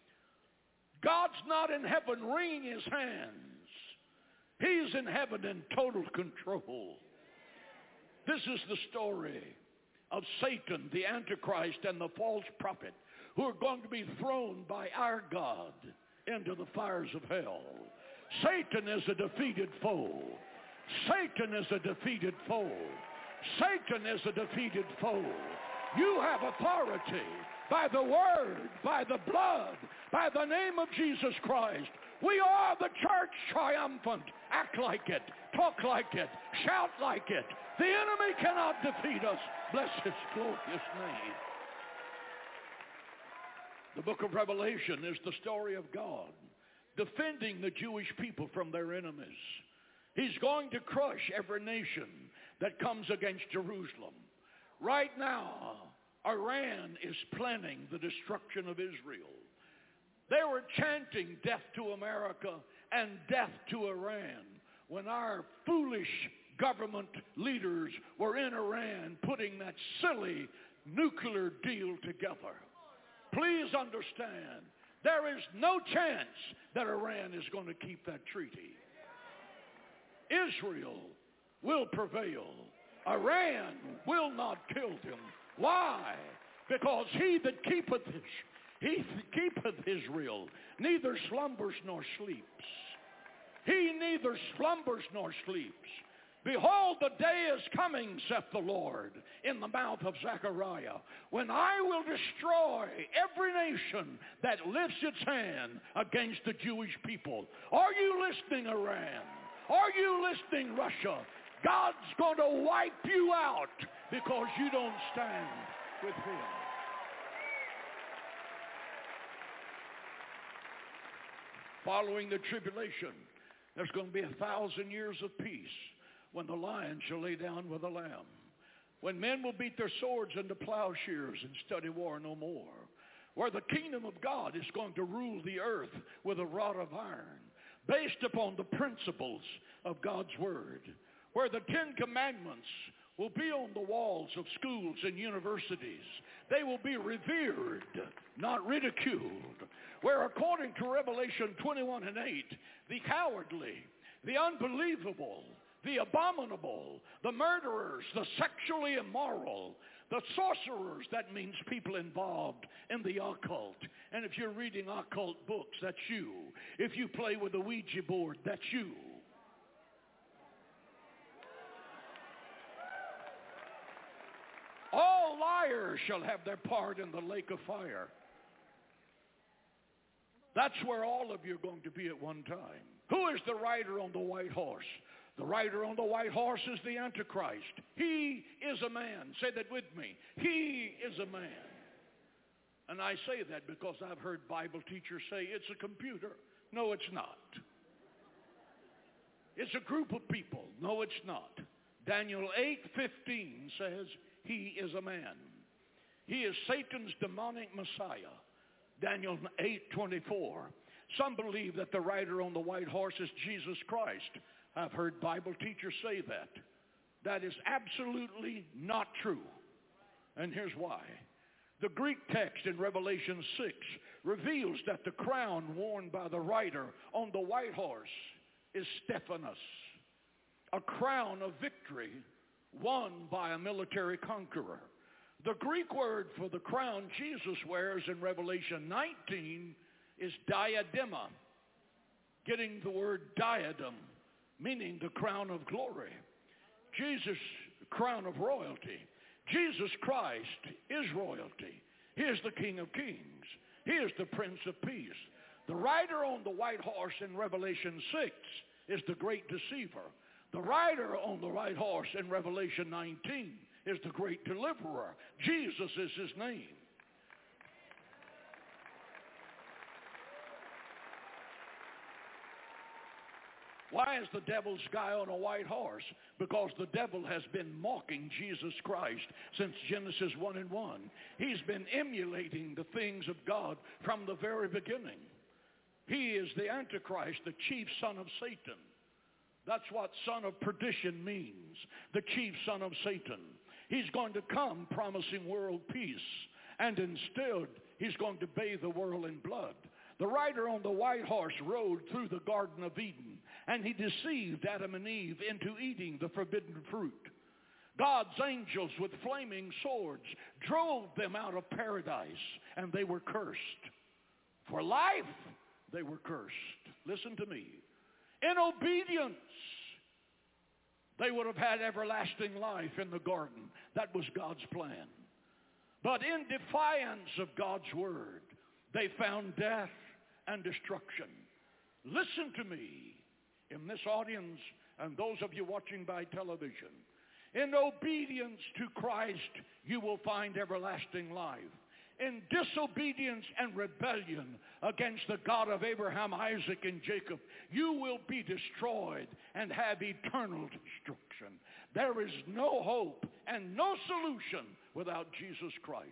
God's not in heaven wringing his hands. He's in heaven in total control. This is the story of Satan, the Antichrist, and the false prophet who are going to be thrown by our God into the fires of hell. Satan is a defeated foe. Satan is a defeated foe. Satan is a defeated foe. You have authority by the word, by the blood, by the name of Jesus Christ. We are the church triumphant. Act like it. Talk like it. Shout like it. The enemy cannot defeat us. Bless his glorious name. The book of Revelation is the story of God defending the Jewish people from their enemies. He's going to crush every nation that comes against Jerusalem. Right now, Iran is planning the destruction of Israel. They were chanting death to America and death to Iran when our foolish government leaders were in Iran putting that silly nuclear deal together. Please understand, there is no chance that Iran is going to keep that treaty. Israel will prevail. Iran will not kill them. Why? Because he that keepeth, he that keepeth Israel neither slumbers nor sleeps. He neither slumbers nor sleeps. Behold, the day is coming, saith the Lord, in the mouth of Zechariah, when I will destroy every nation that lifts its hand against the Jewish people. Are you listening, Iran? Are you listening, Russia? God's going to wipe you out because you don't stand with him. Following the tribulation, there's going to be a thousand years of peace when the lion shall lay down with the lamb. When men will beat their swords into plowshares and study war no more. Where the kingdom of God is going to rule the earth with a rod of iron, based upon the principles of God's word. Where the Ten Commandments will be on the walls of schools and universities. They will be revered, not ridiculed. Where according to Revelation twenty-one and eight, the cowardly, the unbelievable, the abominable, the murderers, the sexually immoral, the sorcerers, that means people involved in the occult. And if you're reading occult books, that's you. If you play with a Ouija board, that's you. All liars shall have their part in the lake of fire. That's where all of you are going to be at one time. Who is the rider on the white horse? The rider on the white horse is the Antichrist. He is a man. Say that with me. He is a man. And I say that because I've heard Bible teachers say it's a computer. No, it's not. It's a group of people. No, it's not. Daniel eight fifteen says he is a man. He is Satan's demonic Messiah. Daniel eight twenty-four. Some believe that the rider on the white horse is Jesus Christ. I've heard Bible teachers say that. That is absolutely not true. And here's why. The Greek text in Revelation six reveals that the crown worn by the rider on the white horse is Stephanos, a crown of victory won by a military conqueror. The Greek word for the crown Jesus wears in Revelation nineteen is diadema, getting the word diadem, meaning the crown of glory. Jesus, crown of royalty. Jesus Christ is royalty. He is the King of Kings. He is the Prince of Peace. The rider on the white horse in Revelation six is the great deceiver. The rider on the white horse in Revelation nineteen is the great deliverer. Jesus is his name. Why is the devil's guy on a white horse? Because the devil has been mocking Jesus Christ since Genesis one and one. He's been emulating the things of God from the very beginning. He is the Antichrist, the chief son of Satan. That's what son of perdition means, the chief son of Satan. He's going to come promising world peace, and instead he's going to bathe the world in blood. The rider on the white horse rode through the Garden of Eden, and he deceived Adam and Eve into eating the forbidden fruit. God's angels with flaming swords drove them out of paradise, and they were cursed. For life, they were cursed. Listen to me. In obedience, they would have had everlasting life in the garden. That was God's plan. But in defiance of God's word, they found death and destruction. Listen to me, in this audience and those of you watching by television. In obedience to Christ, you will find everlasting life. In disobedience and rebellion against the God of Abraham, Isaac, and Jacob, you will be destroyed and have eternal destruction. There is no hope and no solution without Jesus Christ.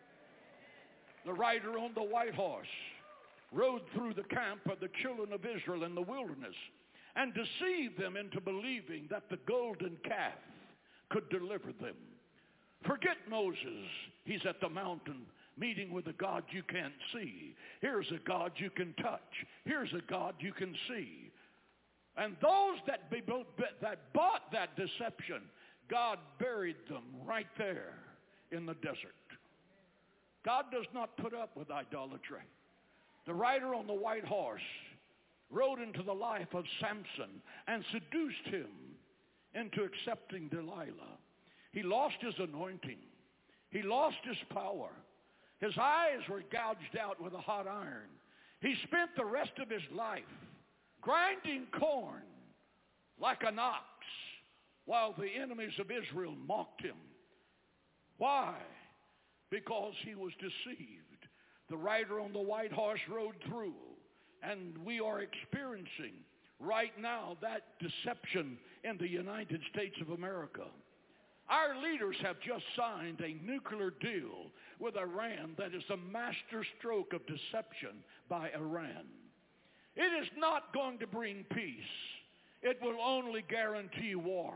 The rider on the white horse rode through the camp of the children of Israel in the wilderness and deceived them into believing that the golden calf could deliver them. Forget Moses. He's at the mountain meeting with a God you can't see. Here's a God you can touch. Here's a God you can see. And those that, be, that bought that deception, God buried them right there in the desert. God does not put up with idolatry. The rider on the white horse rode into the life of Samson and seduced him into accepting Delilah. He lost his anointing. He lost his power. His eyes were gouged out with a hot iron. He spent the rest of his life grinding corn like an ox while the enemies of Israel mocked him. Why? Because he was deceived. The rider on the white horse rode through, and we are experiencing right now that deception in the United States of America. Our leaders have just signed a nuclear deal with Iran that is a master stroke of deception by Iran. It is not going to bring peace. It will only guarantee war.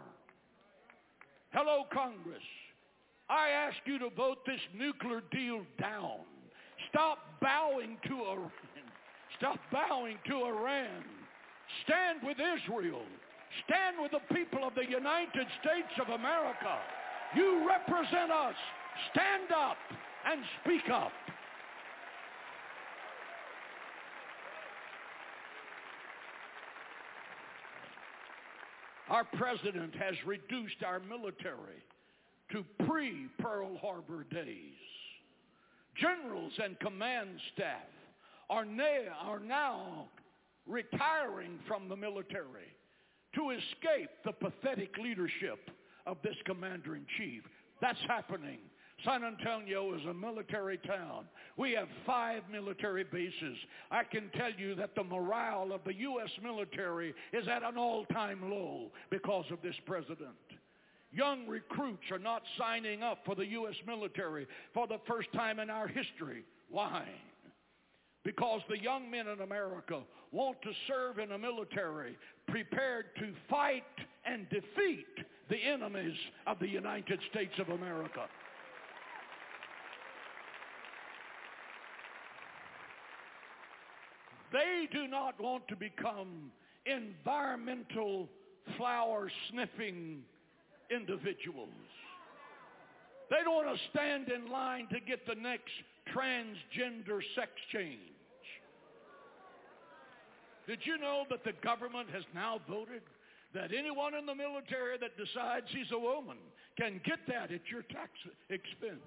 Hello, Congress. I ask you to vote this nuclear deal down. Stop bowing to Iran. Stop bowing to Iran. Stand with Israel. Stand with the people of the United States of America. You represent us. Stand up and speak up. Our president has reduced our military to pre-Pearl Harbor days. Generals and command staff are now, are now retiring from the military to escape the pathetic leadership of this commander-in-chief. That's happening. San Antonio is a military town. We have five military bases. I can tell you that the morale of the U S military is at an all-time low because of this president. Young recruits are not signing up for the U S military for the first time in our history. Why? Because the young men in America want to serve in a military prepared to fight and defeat the enemies of the United States of America. They do not want to become environmental flower-sniffing individuals. They don't want to stand in line to get the next transgender sex change. Did you know that the government has now voted that anyone in the military that decides he's a woman can get that at your tax expense?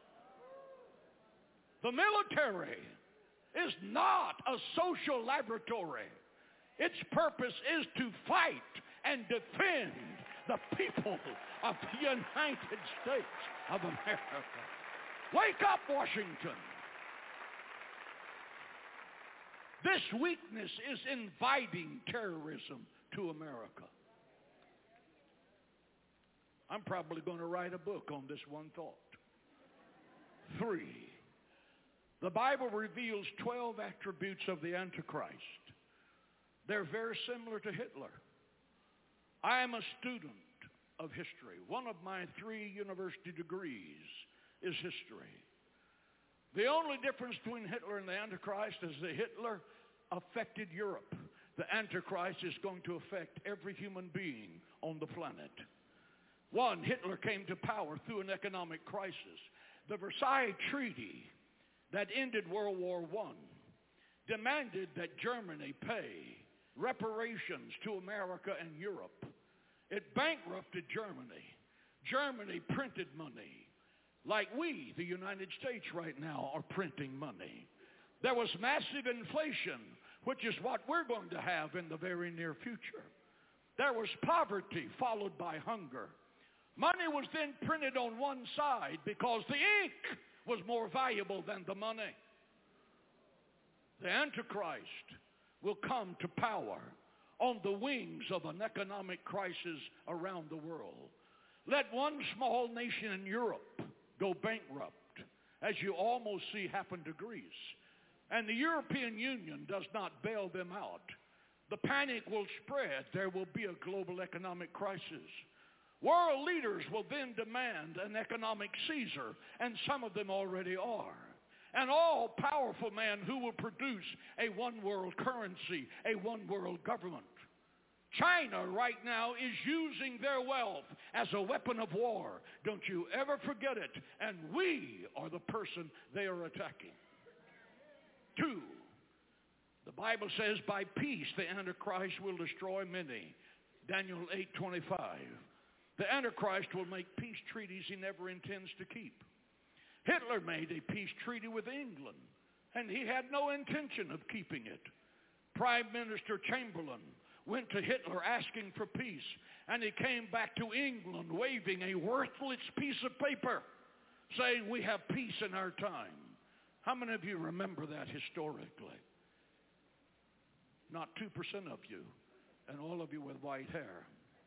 The military is not a social laboratory. Its purpose is to fight and defend the people of the United States of America. Wake up, Washington. This weakness is inviting terrorism to America. I'm probably going to write a book on this one thought. Three, the Bible reveals twelve attributes of the Antichrist. They're very similar to Hitler. I am a student of history. One of my three university degrees is history. The only difference between Hitler and the Antichrist is that Hitler affected Europe. The Antichrist is going to affect every human being on the planet. One, Hitler came to power through an economic crisis. The Versailles Treaty that ended World War One demanded that Germany pay reparations to America and Europe. It bankrupted Germany. Germany printed money like we, the United States right now, are printing money. There was massive inflation, which is what we're going to have in the very near future. There was poverty followed by hunger. Money was then printed on one side because the ink was more valuable than the money. The Antichrist will come to power on the wings of an economic crisis around the world. Let one small nation in Europe go bankrupt, as you almost see happen to Greece, and the European Union does not bail them out. The panic will spread. There will be a global economic crisis. World leaders will then demand an economic Caesar, and some of them already are. An all-powerful man who will produce a one-world currency, a one-world government. China right now is using their wealth as a weapon of war. Don't you ever forget it. And we are the person they are attacking. Two, the Bible says by peace the Antichrist will destroy many. Daniel eight twenty-five. The Antichrist will make peace treaties he never intends to keep. Hitler made a peace treaty with England, and he had no intention of keeping it. Prime Minister Chamberlain went to Hitler asking for peace, and he came back to England waving a worthless piece of paper saying we have peace in our time. How many of you remember that historically? Not two percent of you, and all of you with white hair.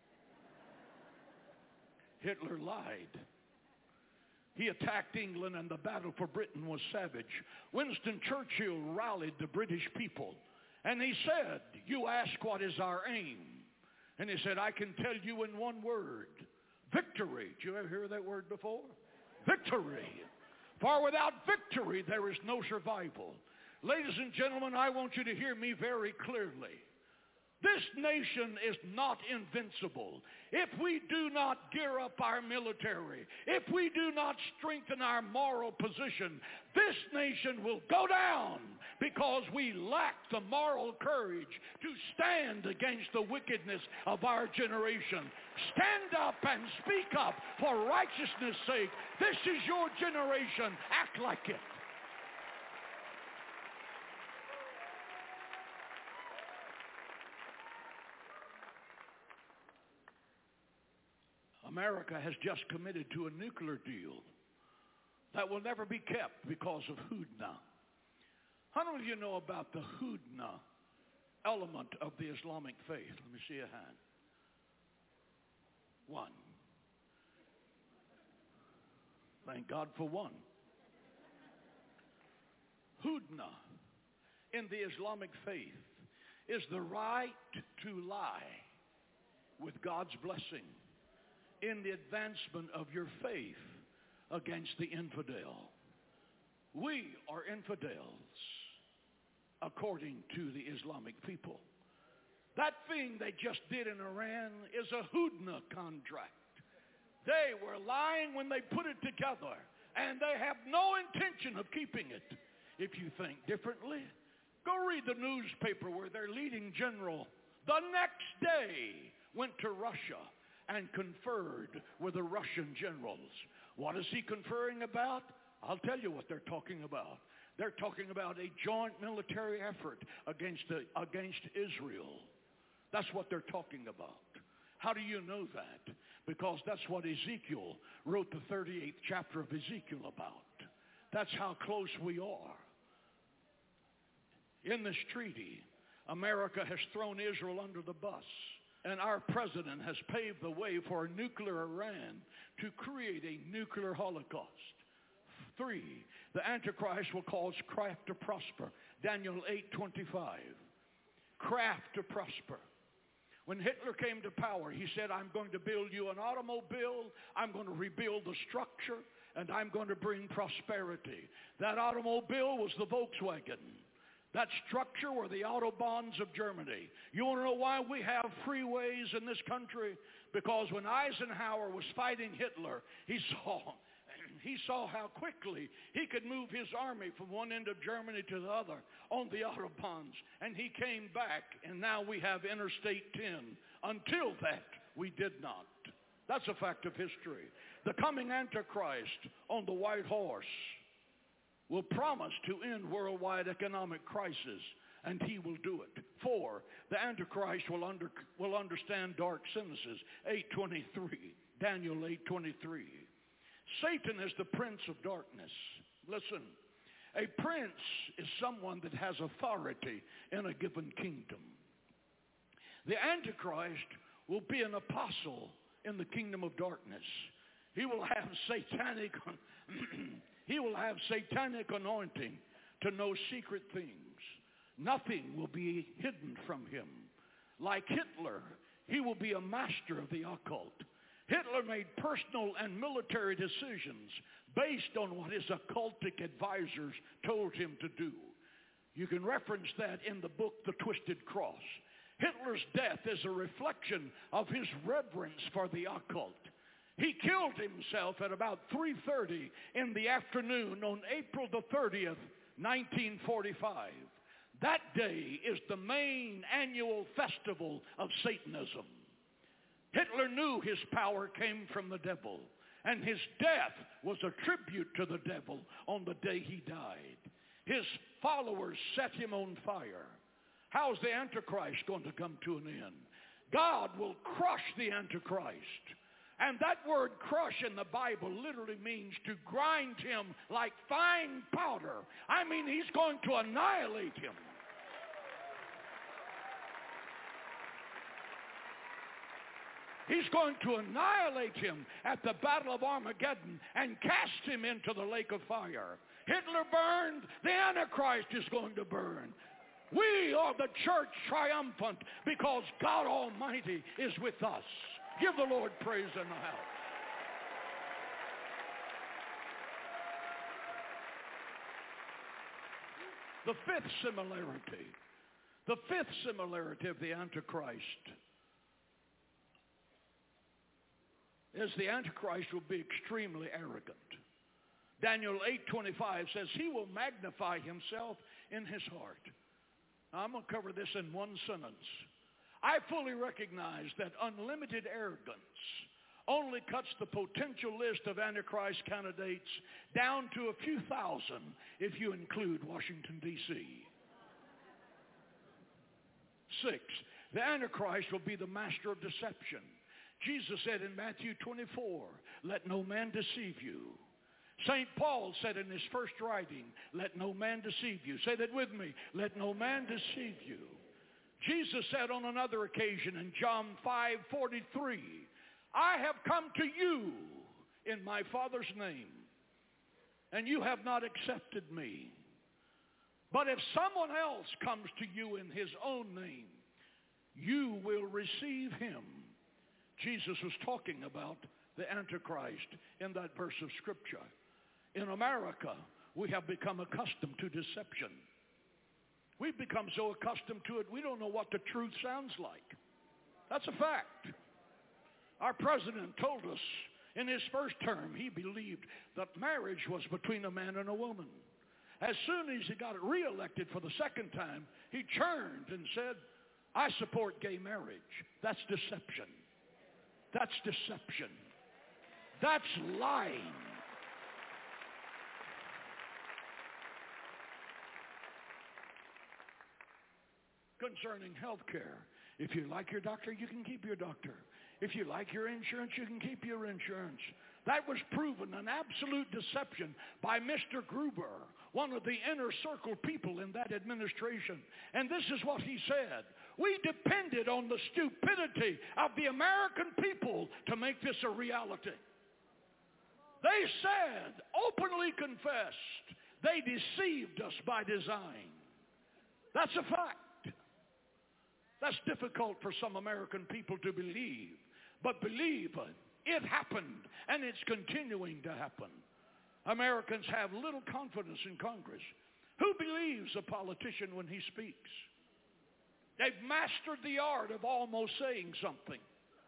Hitler lied. He attacked England, and the battle for Britain was savage. Winston Churchill rallied the British people, and he said, you ask what is our aim? And he said, I can tell you in one word, victory. Did you ever hear that word before? Victory. For without victory, there is no survival. Ladies and gentlemen, I want you to hear me very clearly. This nation is not invincible. If we do not gear up our military, if we do not strengthen our moral position, this nation will go down because we lack the moral courage to stand against the wickedness of our generation. Stand up and speak up for righteousness' sake. This is your generation. Act like it. America has just committed to a nuclear deal that will never be kept because of hudna. How many of you know about the hudna element of the Islamic faith? Let me see a hand. One. Thank God for one. Hudna in the Islamic faith is the right to lie with God's blessing in the advancement of your faith against the infidel. We are infidels according to the Islamic people. That thing they just did in Iran is a hudna contract. They were lying when they put it together, and they have no intention of keeping it. If you think differently, go read the newspaper where their leading general the next day went to Russia and conferred with the Russian generals. What is he conferring about? I'll tell you what they're talking about. They're talking about a joint military effort against, the, against Israel. That's what they're talking about. How do you know that? Because that's what Ezekiel wrote the thirty-eighth chapter of Ezekiel about. That's how close we are. In this treaty, America has thrown Israel under the bus, and our president has paved the way for a nuclear Iran to create a nuclear holocaust. Three, the Antichrist will cause craft to prosper. Daniel eight twenty-five. Craft to prosper. When Hitler came to power, he said, I'm going to build you an automobile, I'm going to rebuild the structure, and I'm going to bring prosperity. That automobile was the Volkswagen. That structure were the autobahns of Germany. You want to know why we have freeways in this country? Because when Eisenhower was fighting Hitler, he saw, he saw how quickly he could move his army from one end of Germany to the other on the autobahns. And he came back, and now we have Interstate ten. Until that, we did not. That's a fact of history. The coming Antichrist on the white horse will promise to end worldwide economic crisis, and he will do it. Four, the Antichrist will, under, will understand dark sentences. eight twenty-three, Daniel eight twenty-three. Satan is the prince of darkness. Listen, a prince is someone that has authority in a given kingdom. The Antichrist will be an apostle in the kingdom of darkness. He will have satanic he will have satanic anointing to know secret things. Nothing will be hidden from him. Like Hitler, he will be a master of the occult. Hitler made personal and military decisions based on what his occultic advisors told him to do. You can reference that in the book, The Twisted Cross. Hitler's death is a reflection of his reverence for the occult. He killed himself at about three thirty in the afternoon on April the thirtieth, nineteen forty-five. That day is the main annual festival of Satanism. Hitler knew his power came from the devil, and his death was a tribute to the devil on the day he died. His followers set him on fire. How's the Antichrist going to come to an end? God will crush the Antichrist. And that word crush in the Bible literally means to grind him like fine powder. I mean, he's going to annihilate him. He's going to annihilate him at the Battle of Armageddon and cast him into the lake of fire. Hitler burned, the Antichrist is going to burn. We are the church triumphant because God Almighty is with us. Give the Lord praise in the house. The fifth similarity, the fifth similarity of the Antichrist is the Antichrist will be extremely arrogant. Daniel eight twenty-five says he will magnify himself in his heart. Now, I'm going to cover this in one sentence. I fully recognize that unlimited arrogance only cuts the potential list of Antichrist candidates down to a few thousand if you include Washington, D C Six, the Antichrist will be the master of deception. Jesus said in Matthew twenty-four, let no man deceive you. Saint Paul said in his first writing, let no man deceive you. Say that with me. Let no man deceive you. Jesus said on another occasion in John five forty-three, I have come to you in my Father's name, and you have not accepted me. But if someone else comes to you in his own name, you will receive him. Jesus was talking about the Antichrist in that verse of Scripture. In America, we have become accustomed to deception. We've become so accustomed to it, we don't know what the truth sounds like. That's a fact. Our president told us in his first term he believed that marriage was between a man and a woman. As soon as he got reelected for the second time, he turned and said, I support gay marriage. That's deception. That's deception. That's lying. Concerning health care, if you like your doctor, you can keep your doctor. If you like your insurance, you can keep your insurance. That was proven an absolute deception by Mister Gruber, one of the inner circle people in that administration. And this is what he said. We depended on the stupidity of the American people to make this a reality. They said, openly confessed, they deceived us by design. That's a fact. That's difficult for some American people to believe. But believe it, it happened, and it's continuing to happen. Americans have little confidence in Congress. Who believes a politician when he speaks? They've mastered the art of almost saying something.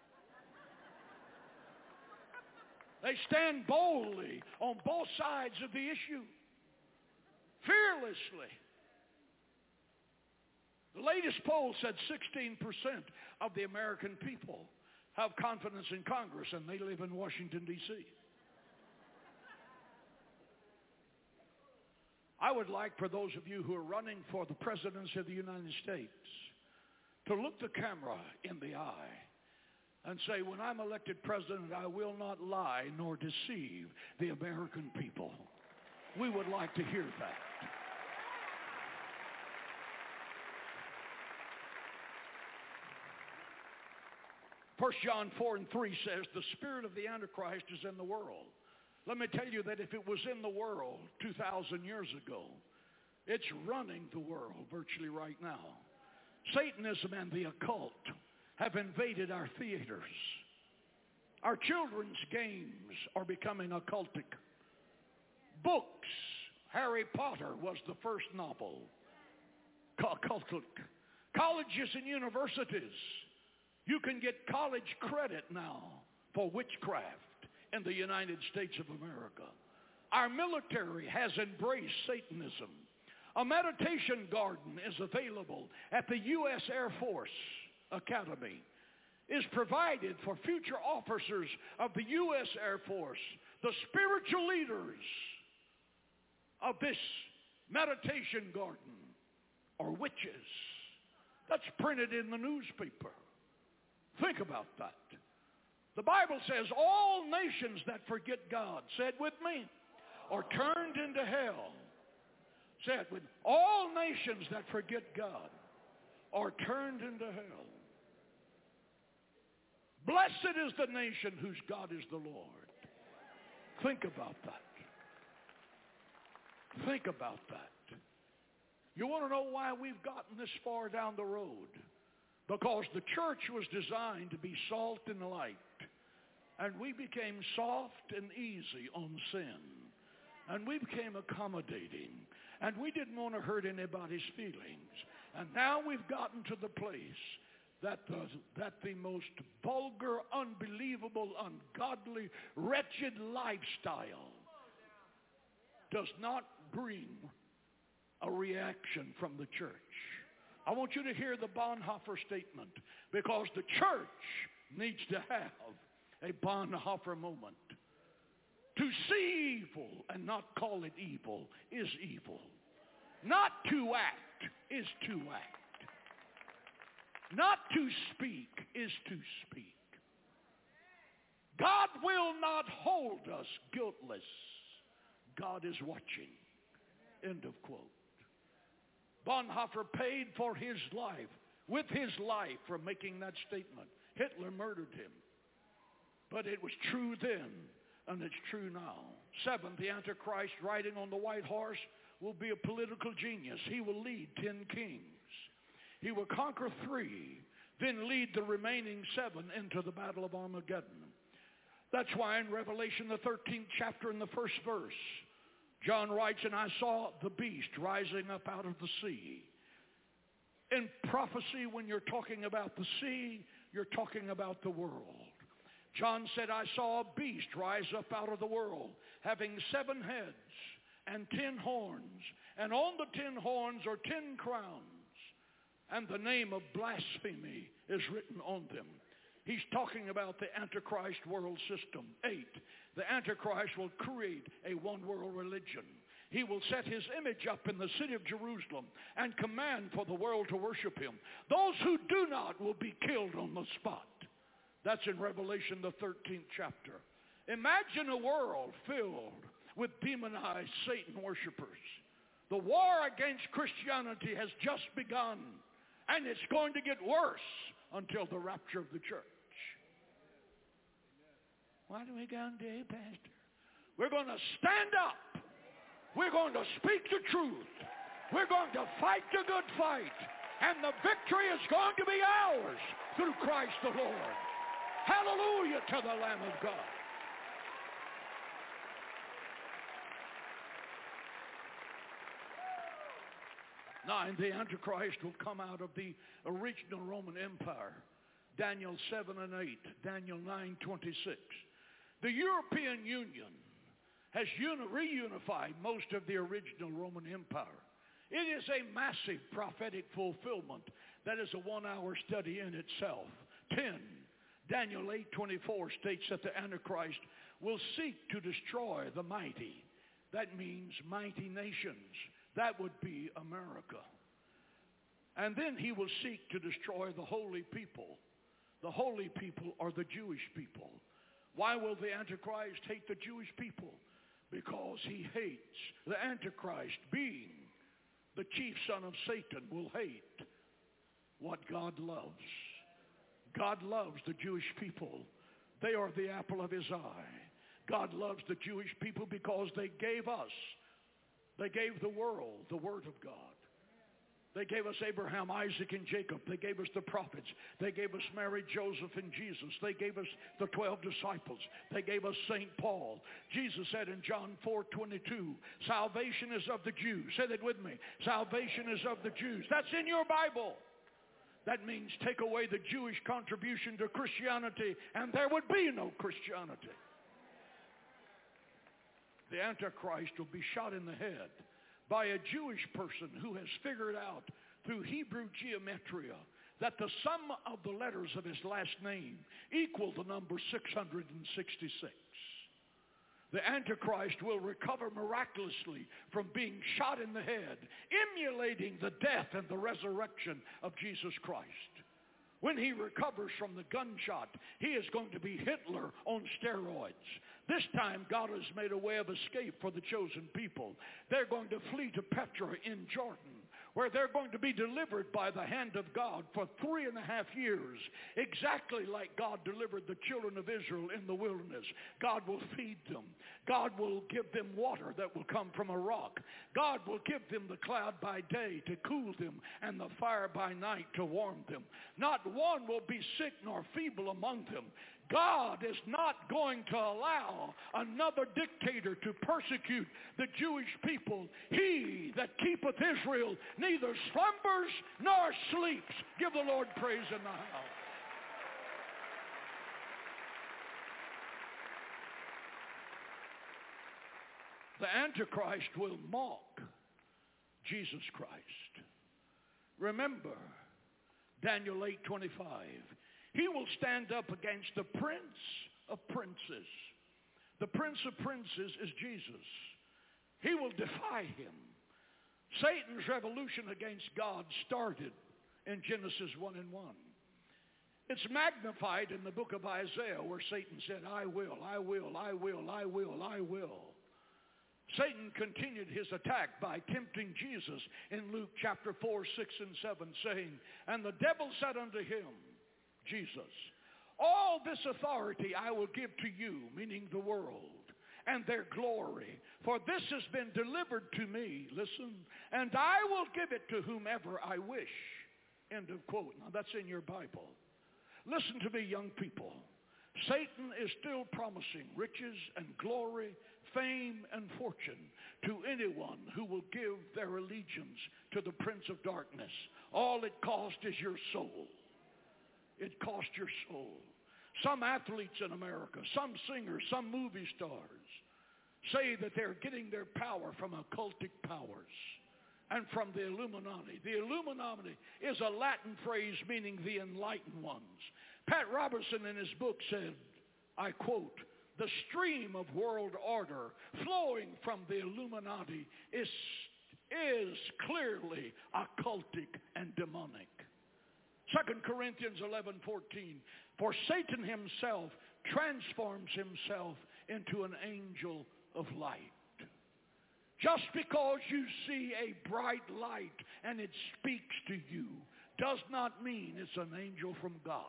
They stand boldly on both sides of the issue, fearlessly. The latest poll said sixteen percent of the American people have confidence in Congress, and they live in Washington, D C I would like for those of you who are running for the presidency of the United States to look the camera in the eye and say, when I'm elected president, I will not lie nor deceive the American people. We would like to hear that. First John four and three says, the spirit of the Antichrist is in the world. Let me tell you that if it was in the world two thousand years ago, it's running the world virtually right now. Satanism and the occult have invaded our theaters. Our children's games are becoming occultic. Books, Harry Potter was the first novel, occultic. Colleges and universities, you can get college credit now for witchcraft in the United States of America. Our military has embraced Satanism. A meditation garden is available at the U S Air Force Academy. Is provided for future officers of the U S Air Force, the spiritual leaders of this meditation garden are witches. That's printed in the newspaper. Think about that. The Bible says all nations that forget God, say it with me, are turned into hell. Say it with me. All nations that forget God are turned into hell. Blessed is the nation whose God is the Lord. Think about that. Think about that. You want to know why we've gotten this far down the road? Because the church was designed to be salt and light. And we became soft and easy on sin. And we became accommodating. And we didn't want to hurt anybody's feelings. And now we've gotten to the place that the, that the most vulgar, unbelievable, ungodly, wretched lifestyle does not bring a reaction from the church. I want you to hear the Bonhoeffer statement, because the church needs to have a Bonhoeffer moment. To see evil and not call it evil is evil. Not to act is to act. Not to speak is to speak. God will not hold us guiltless God is watching. End of quote. Bonhoeffer paid for his life, with his life, for making that statement. Hitler murdered him. But it was true then, and it's true now. Seven, the Antichrist riding on the white horse will be a political genius. He will lead ten kings. He will conquer three, then lead the remaining seven into the battle of Armageddon. That's why in Revelation, the thirteenth chapter, in the first verse, John writes, and I saw the beast rising up out of the sea. In prophecy, when you're talking about the sea, you're talking about the world. John said, I saw a beast rise up out of the world, having seven heads and ten horns, and on the ten horns are ten crowns, and the name of blasphemy is written on them. He's talking about the Antichrist world system. Eight, the Antichrist will create a one-world religion. He will set his image up in the city of Jerusalem and command for the world to worship him. Those who do not will be killed on the spot. That's in Revelation, the thirteenth chapter. Imagine a world filled with demonized Satan worshipers. The war against Christianity has just begun, and it's going to get worse until the rapture of the church. What are we going to do, Pastor? We're going to stand up. We're going to speak the truth. We're going to fight the good fight. And the victory is going to be ours through Christ the Lord. Hallelujah to the Lamb of God. Nine, the Antichrist will come out of the original Roman Empire. Daniel seven and eight, Daniel nine twenty-six. The European Union has uni- reunified most of the original Roman Empire. It is a massive prophetic fulfillment that is a one-hour study in itself. Ten, Daniel eight twenty-four states that the Antichrist will seek to destroy the mighty. That means mighty nations. That would be America. And then he will seek to destroy the holy people. The holy people are the Jewish people. Why will the Antichrist hate the Jewish people? Because he hates the Antichrist, being the chief son of Satan, will hate what God loves. God loves the Jewish people. They are the apple of his eye. God loves the Jewish people because they gave us, they gave the world the Word of God. They gave us Abraham, Isaac, and Jacob. They gave us the prophets. They gave us Mary, Joseph, and Jesus. They gave us the twelve disciples. They gave us Saint Paul. Jesus said in John four twenty-two, salvation is of the Jews. Say that with me. Salvation is of the Jews. That's in your Bible. That means take away the Jewish contribution to Christianity, and there would be no Christianity. The Antichrist will be shot in the head by a Jewish person who has figured out through Hebrew geometria that the sum of the letters of his last name equal the number six hundred sixty-six. The Antichrist will recover miraculously from being shot in the head, emulating the death and the resurrection of Jesus Christ. When he recovers from the gunshot, he is going to be Hitler on steroids. This time, God has made a way of escape for the chosen people. They're going to flee to Petra in Jordan, where they're going to be delivered by the hand of God for three and a half years, exactly like God delivered the children of Israel in the wilderness. God will feed them. God will give them water that will come from a rock. God will give them the cloud by day to cool them and the fire by night to warm them. Not one will be sick nor feeble among them. God is not going to allow another dictator to persecute the Jewish people. He that keepeth Israel neither slumbers nor sleeps. Give the Lord praise in the house. The Antichrist will mock Jesus Christ. Remember, Daniel eight twenty-five. He will stand up against the Prince of Princes. The Prince of Princes is Jesus. He will defy him. Satan's revolution against God started in Genesis one and one. It's magnified in the book of Isaiah where Satan said, I will, I will, I will, I will, I will. Satan continued his attack by tempting Jesus in Luke chapter four, six, and seven, saying, "And the devil said unto him," Jesus, "All this authority I will give to you," meaning the world, "and their glory. For this has been delivered to me," listen, "and I will give it to whomever I wish." End of quote. Now that's in your Bible. Listen to me, young people. Satan is still promising riches and glory, fame and fortune to anyone who will give their allegiance to the prince of darkness. All it cost is your soul. It cost your soul. Some athletes in America, some singers, some movie stars say that they're getting their power from occultic powers and from the Illuminati. The Illuminati is a Latin phrase meaning the enlightened ones. Pat Robertson in his book said, I quote, "The stream of world order flowing from the Illuminati is, is clearly occultic and demonic." Second Corinthians eleven fourteen, "For Satan himself transforms himself into an angel of light." Just because you see a bright light and it speaks to you does not mean it's an angel from God.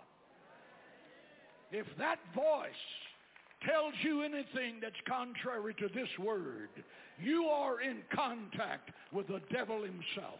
If that voice tells you anything that's contrary to this word, you are in contact with the devil himself.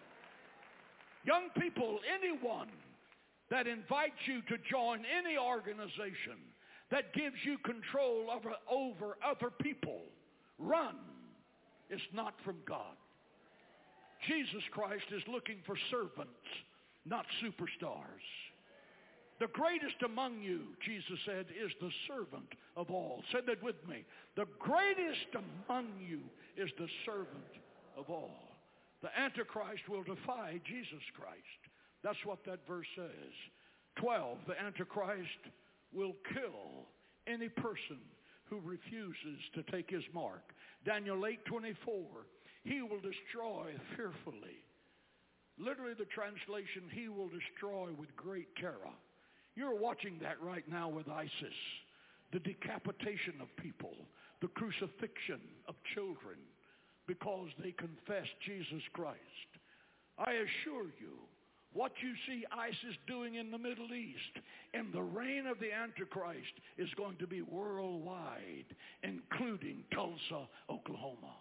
Young people, anyone that invites you to join any organization that gives you control over, over other people, run. It's not from God. Jesus Christ is looking for servants, not superstars. The greatest among you, Jesus said, is the servant of all. Say that with me. The greatest among you is the servant of all. The Antichrist will defy Jesus Christ. That's what that verse says. twelve, the Antichrist will kill any person who refuses to take his mark. Daniel eight twenty-four, he will destroy fearfully. Literally the translation, he will destroy with great terror. You're watching that right now with ISIS. The decapitation of people, the crucifixion of children because they confess Jesus Christ. I assure you, what you see ISIS doing in the Middle East in the reign of the Antichrist is going to be worldwide, including Tulsa, Oklahoma.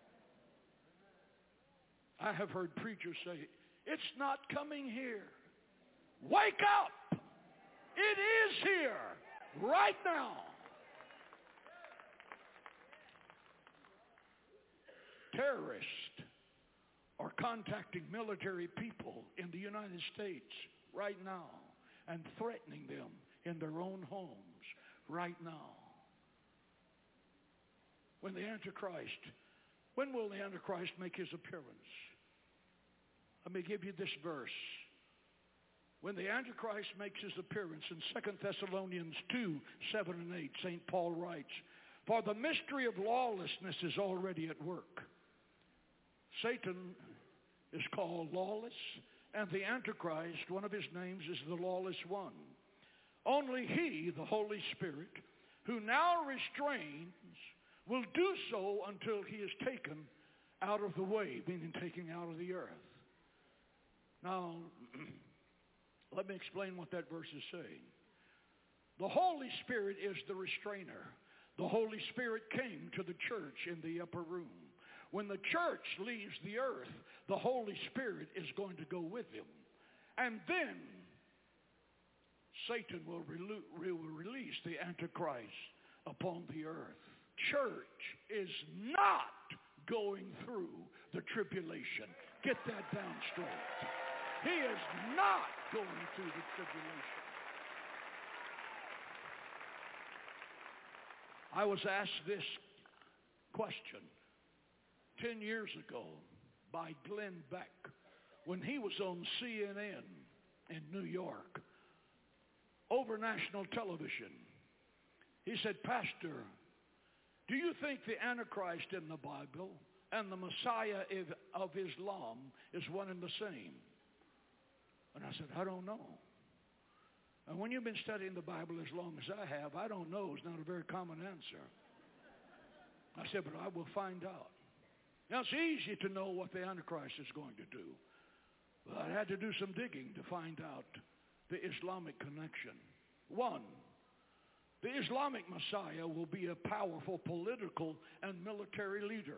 I have heard preachers say, it's not coming here. Wake up! It is here, right now. Terrorists are contacting military people in the United States right now and threatening them in their own homes right now. When the Antichrist, when will the Antichrist make his appearance? Let me give you this verse. When the Antichrist makes his appearance in Second Thessalonians two, seven and eight, Saint Paul writes, "For the mystery of lawlessness is already at work." Satan is called lawless, and the Antichrist, one of his names is the lawless one. Only he, the Holy Spirit, who now restrains, will do so until he is taken out of the way, meaning taken out of the earth. Now, let me explain what that verse is saying. The Holy Spirit is the restrainer. The Holy Spirit came to the church in the upper room. When the church leaves the earth, the Holy Spirit is going to go with him. And then Satan will, relo- will release the Antichrist upon the earth. Church is not going through the tribulation. Get that down straight. He is not going through the tribulation. I was asked this question ten years ago by Glenn Beck when he was on C N N in New York over national television. He said, "Pastor, do you think the Antichrist in the Bible and the Messiah of Islam is one and the same?" And I said, "I don't know." And when you've been studying the Bible as long as I have, I don't know is not a very common answer. I said, but I will find out. Now, it's easy to know what the Antichrist is going to do. But I had to do some digging to find out the Islamic connection. One, the Islamic Messiah will be a powerful political and military leader.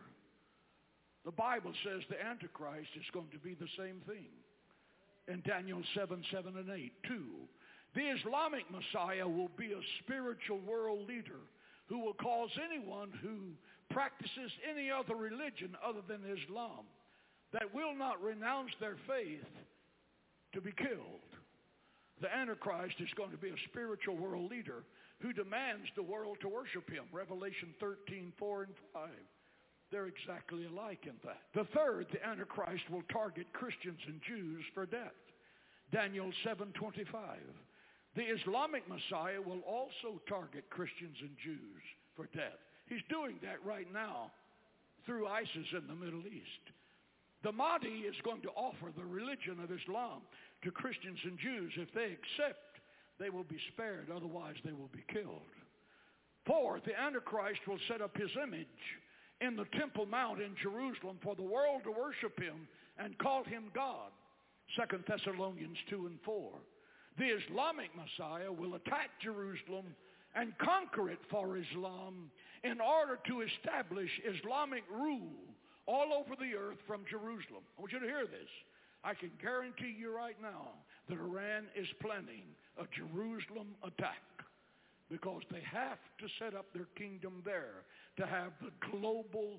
The Bible says the Antichrist is going to be the same thing in Daniel seven, seven, and eight. Two, the Islamic Messiah will be a spiritual world leader who will cause anyone who practices any other religion other than Islam that will not renounce their faith to be killed. The Antichrist is going to be a spiritual world leader who demands the world to worship him. Revelation thirteen, four and five. They're exactly alike in that. The third, the Antichrist will target Christians and Jews for death. Daniel seven, twenty-five. The Islamic Messiah will also target Christians and Jews for death. He's doing that right now through ISIS in the Middle East. The Mahdi is going to offer the religion of Islam to Christians and Jews. If they accept, they will be spared. Otherwise, they will be killed. Fourth, the Antichrist will set up his image in the Temple Mount in Jerusalem for the world to worship him and call him God. Second Thessalonians two and four. The Islamic Messiah will attack Jerusalem and conquer it for Islam in order to establish Islamic rule all over the earth from Jerusalem. I want you to hear this. I can guarantee you right now that Iran is planning a Jerusalem attack because they have to set up their kingdom there to have the global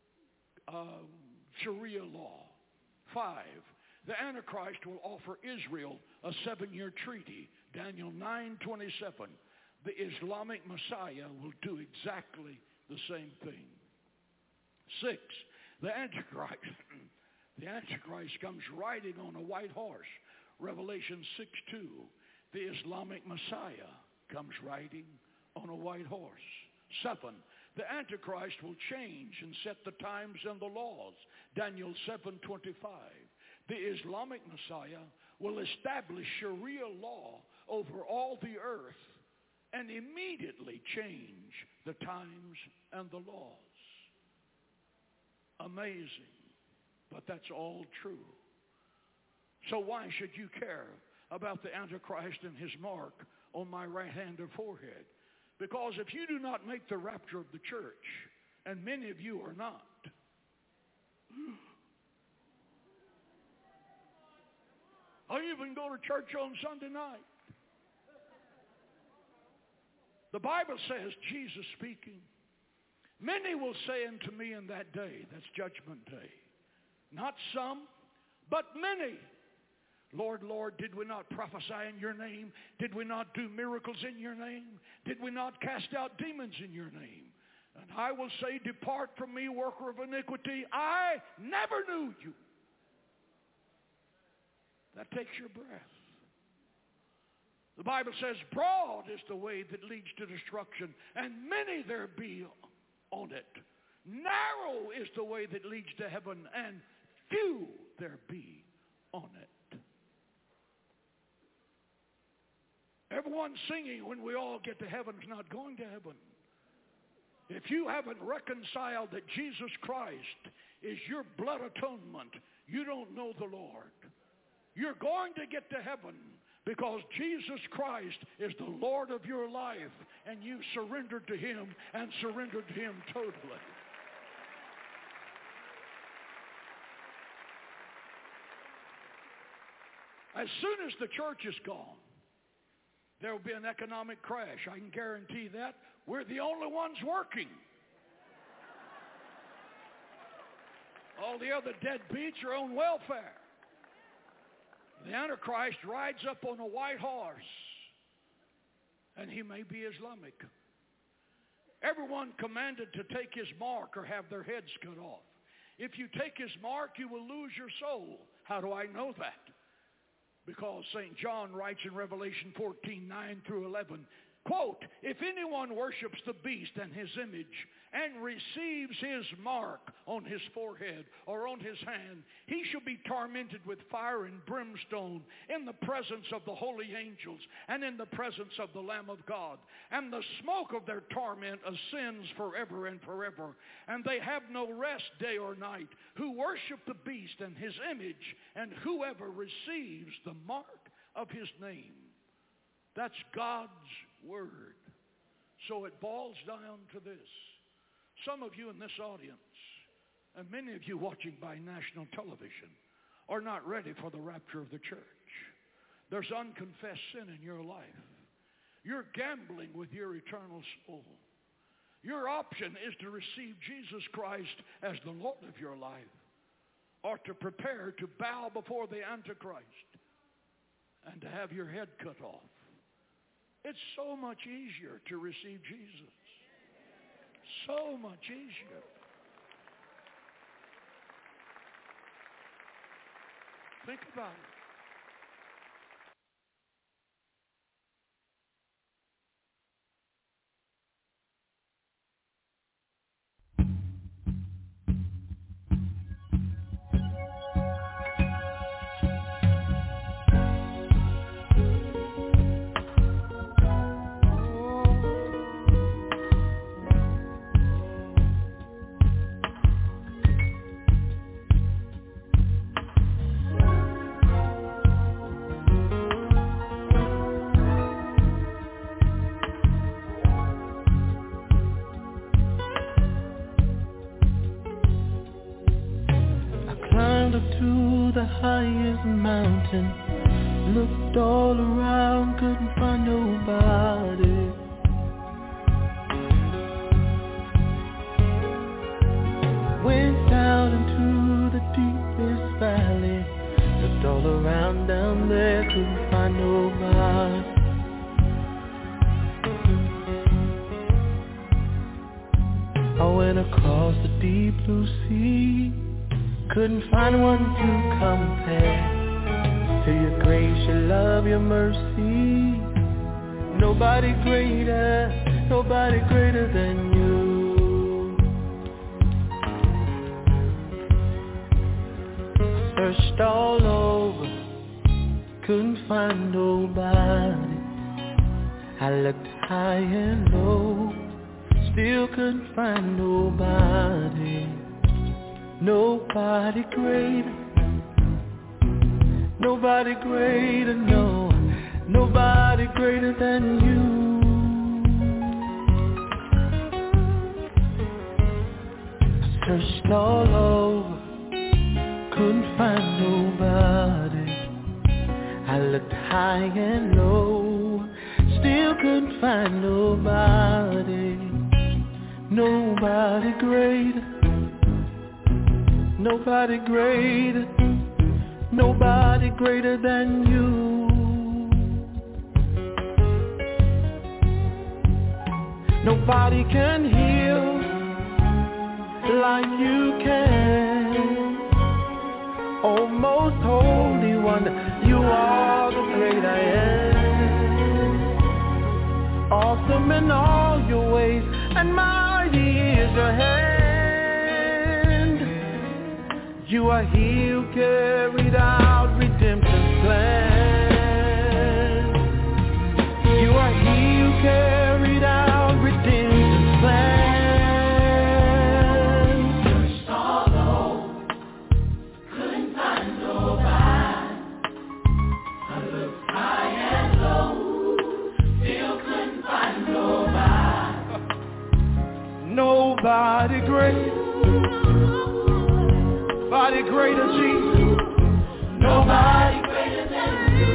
uh, Sharia law. Five, the Antichrist will offer Israel a seven-year treaty. Daniel nine, twenty-seven. The Islamic Messiah will do exactly the same thing. Six, the Antichrist, the Antichrist comes riding on a white horse. Revelation six, two. The Islamic Messiah comes riding on a white horse. Seven, the Antichrist will change and set the times and the laws. Daniel seven, twenty-five. The Islamic Messiah will establish Sharia law over all the earth and immediately change the times and the laws. Amazing, but that's all true. So why should you care about the Antichrist and his mark on my right hand or forehead? Because if you do not make the rapture of the church, and many of you are not, I even go to church on Sunday night. The Bible says, Jesus speaking, many will say unto me in that day, that's judgment day, not some, but many. Lord, Lord, did we not prophesy in your name? Did we not do miracles in your name? Did we not cast out demons in your name? And I will say, depart from me, worker of iniquity. I never knew you. That takes your breath. The Bible says, broad is the way that leads to destruction, and many there be on it. Narrow is the way that leads to heaven, and few there be on it. Everyone's singing when we all get to heaven is not going to heaven. If you haven't reconciled that Jesus Christ is your blood atonement, you don't know the Lord. You're going to get to heaven because Jesus Christ is the Lord of your life, and you surrendered to him and surrendered to him totally. As soon as the church is gone, there will be an economic crash. I can guarantee that. We're the only ones working. All the other deadbeats are on welfare. The Antichrist rides up on a white horse, and he may be Islamic. Everyone commanded to take his mark or have their heads cut off. If you take his mark, you will lose your soul. How do I know that? Because Saint John writes in Revelation fourteen, nine through eleven, quote, if anyone worships the beast and his image and receives his mark on his forehead or on his hand, he shall be tormented with fire and brimstone in the presence of the holy angels and in the presence of the Lamb of God. And the smoke of their torment ascends forever and forever. And they have no rest day or night, who worship the beast and his image, and whoever receives the mark of his name. That's God's word. So it boils down to this. Some of you in this audience, and many of you watching by national television, are not ready for the rapture of the church. There's unconfessed sin in your life. You're gambling with your eternal soul. Your option is to receive Jesus Christ as the Lord of your life, or to prepare to bow before the Antichrist and to have your head cut off. It's so much easier to receive Jesus. So much easier. Think about it. Highest mountain, looked all around, couldn't find nobody. Went down into the deepest valley, looked all around down there, couldn't find nobody. I went across the deep blue sea, couldn't find one to compare to your grace, your love, your mercy. Nobody greater, nobody greater than you. Searched all over, couldn't find nobody. I looked high and low, still couldn't find nobody. Nobody greater, nobody greater, no, nobody greater than you. I searched all over, couldn't find nobody. I looked high and low, still couldn't find nobody. Nobody greater, nobody greater, nobody greater than you. Nobody can heal like you can. Oh, most holy one, you are the great I am. Awesome in all your ways, and mighty is your hand. You are he who carried out redemption's plan. You are he who carried out redemption's plan. Searched all over, couldn't find nobody. I looked high and low, still couldn't find nobody. Nobody great. Nobody greater, Jesus. Nobody greater than you.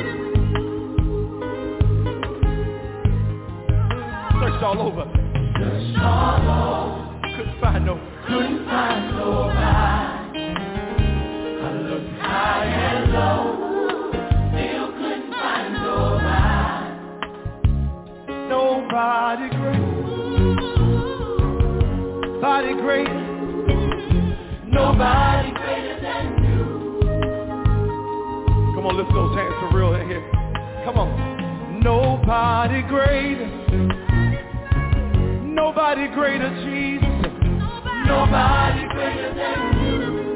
Searched all over. Searched all over. Couldn't find no. Couldn't find nobody. I looked high and low. Still couldn't find nobody. Nobody great. Nobody great. Nobody greater than you. Come on, lift those hands for real in here. Come on. Nobody greater. Nobody greater, Jesus. Nobody greater than you.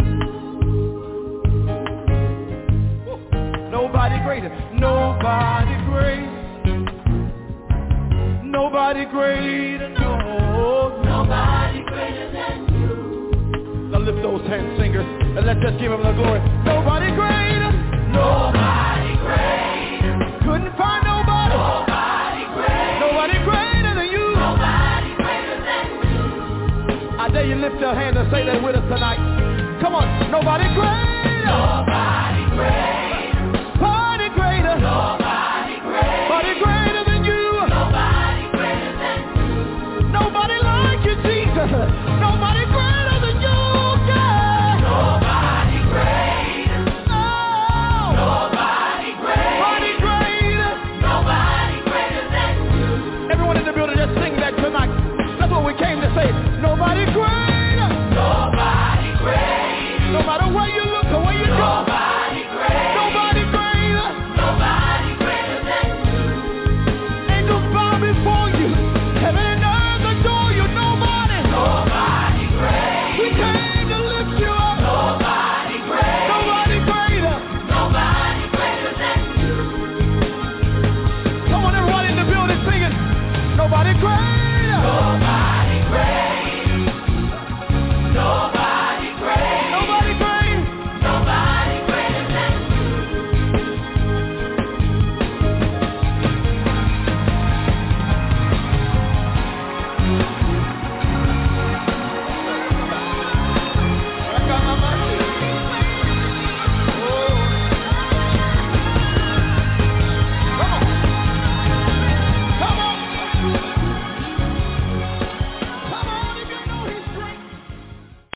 Nobody greater. Nobody greater. Nobody greater, no. Nobody greater than you. Now lift those hands, singers, and let's just give him the glory. Nobody greater. Nobody greater. Couldn't find nobody. Nobody greater. Nobody greater than you. Nobody greater than you. I dare you lift your hand and say that with us tonight. Come on. Nobody greater. Nobody.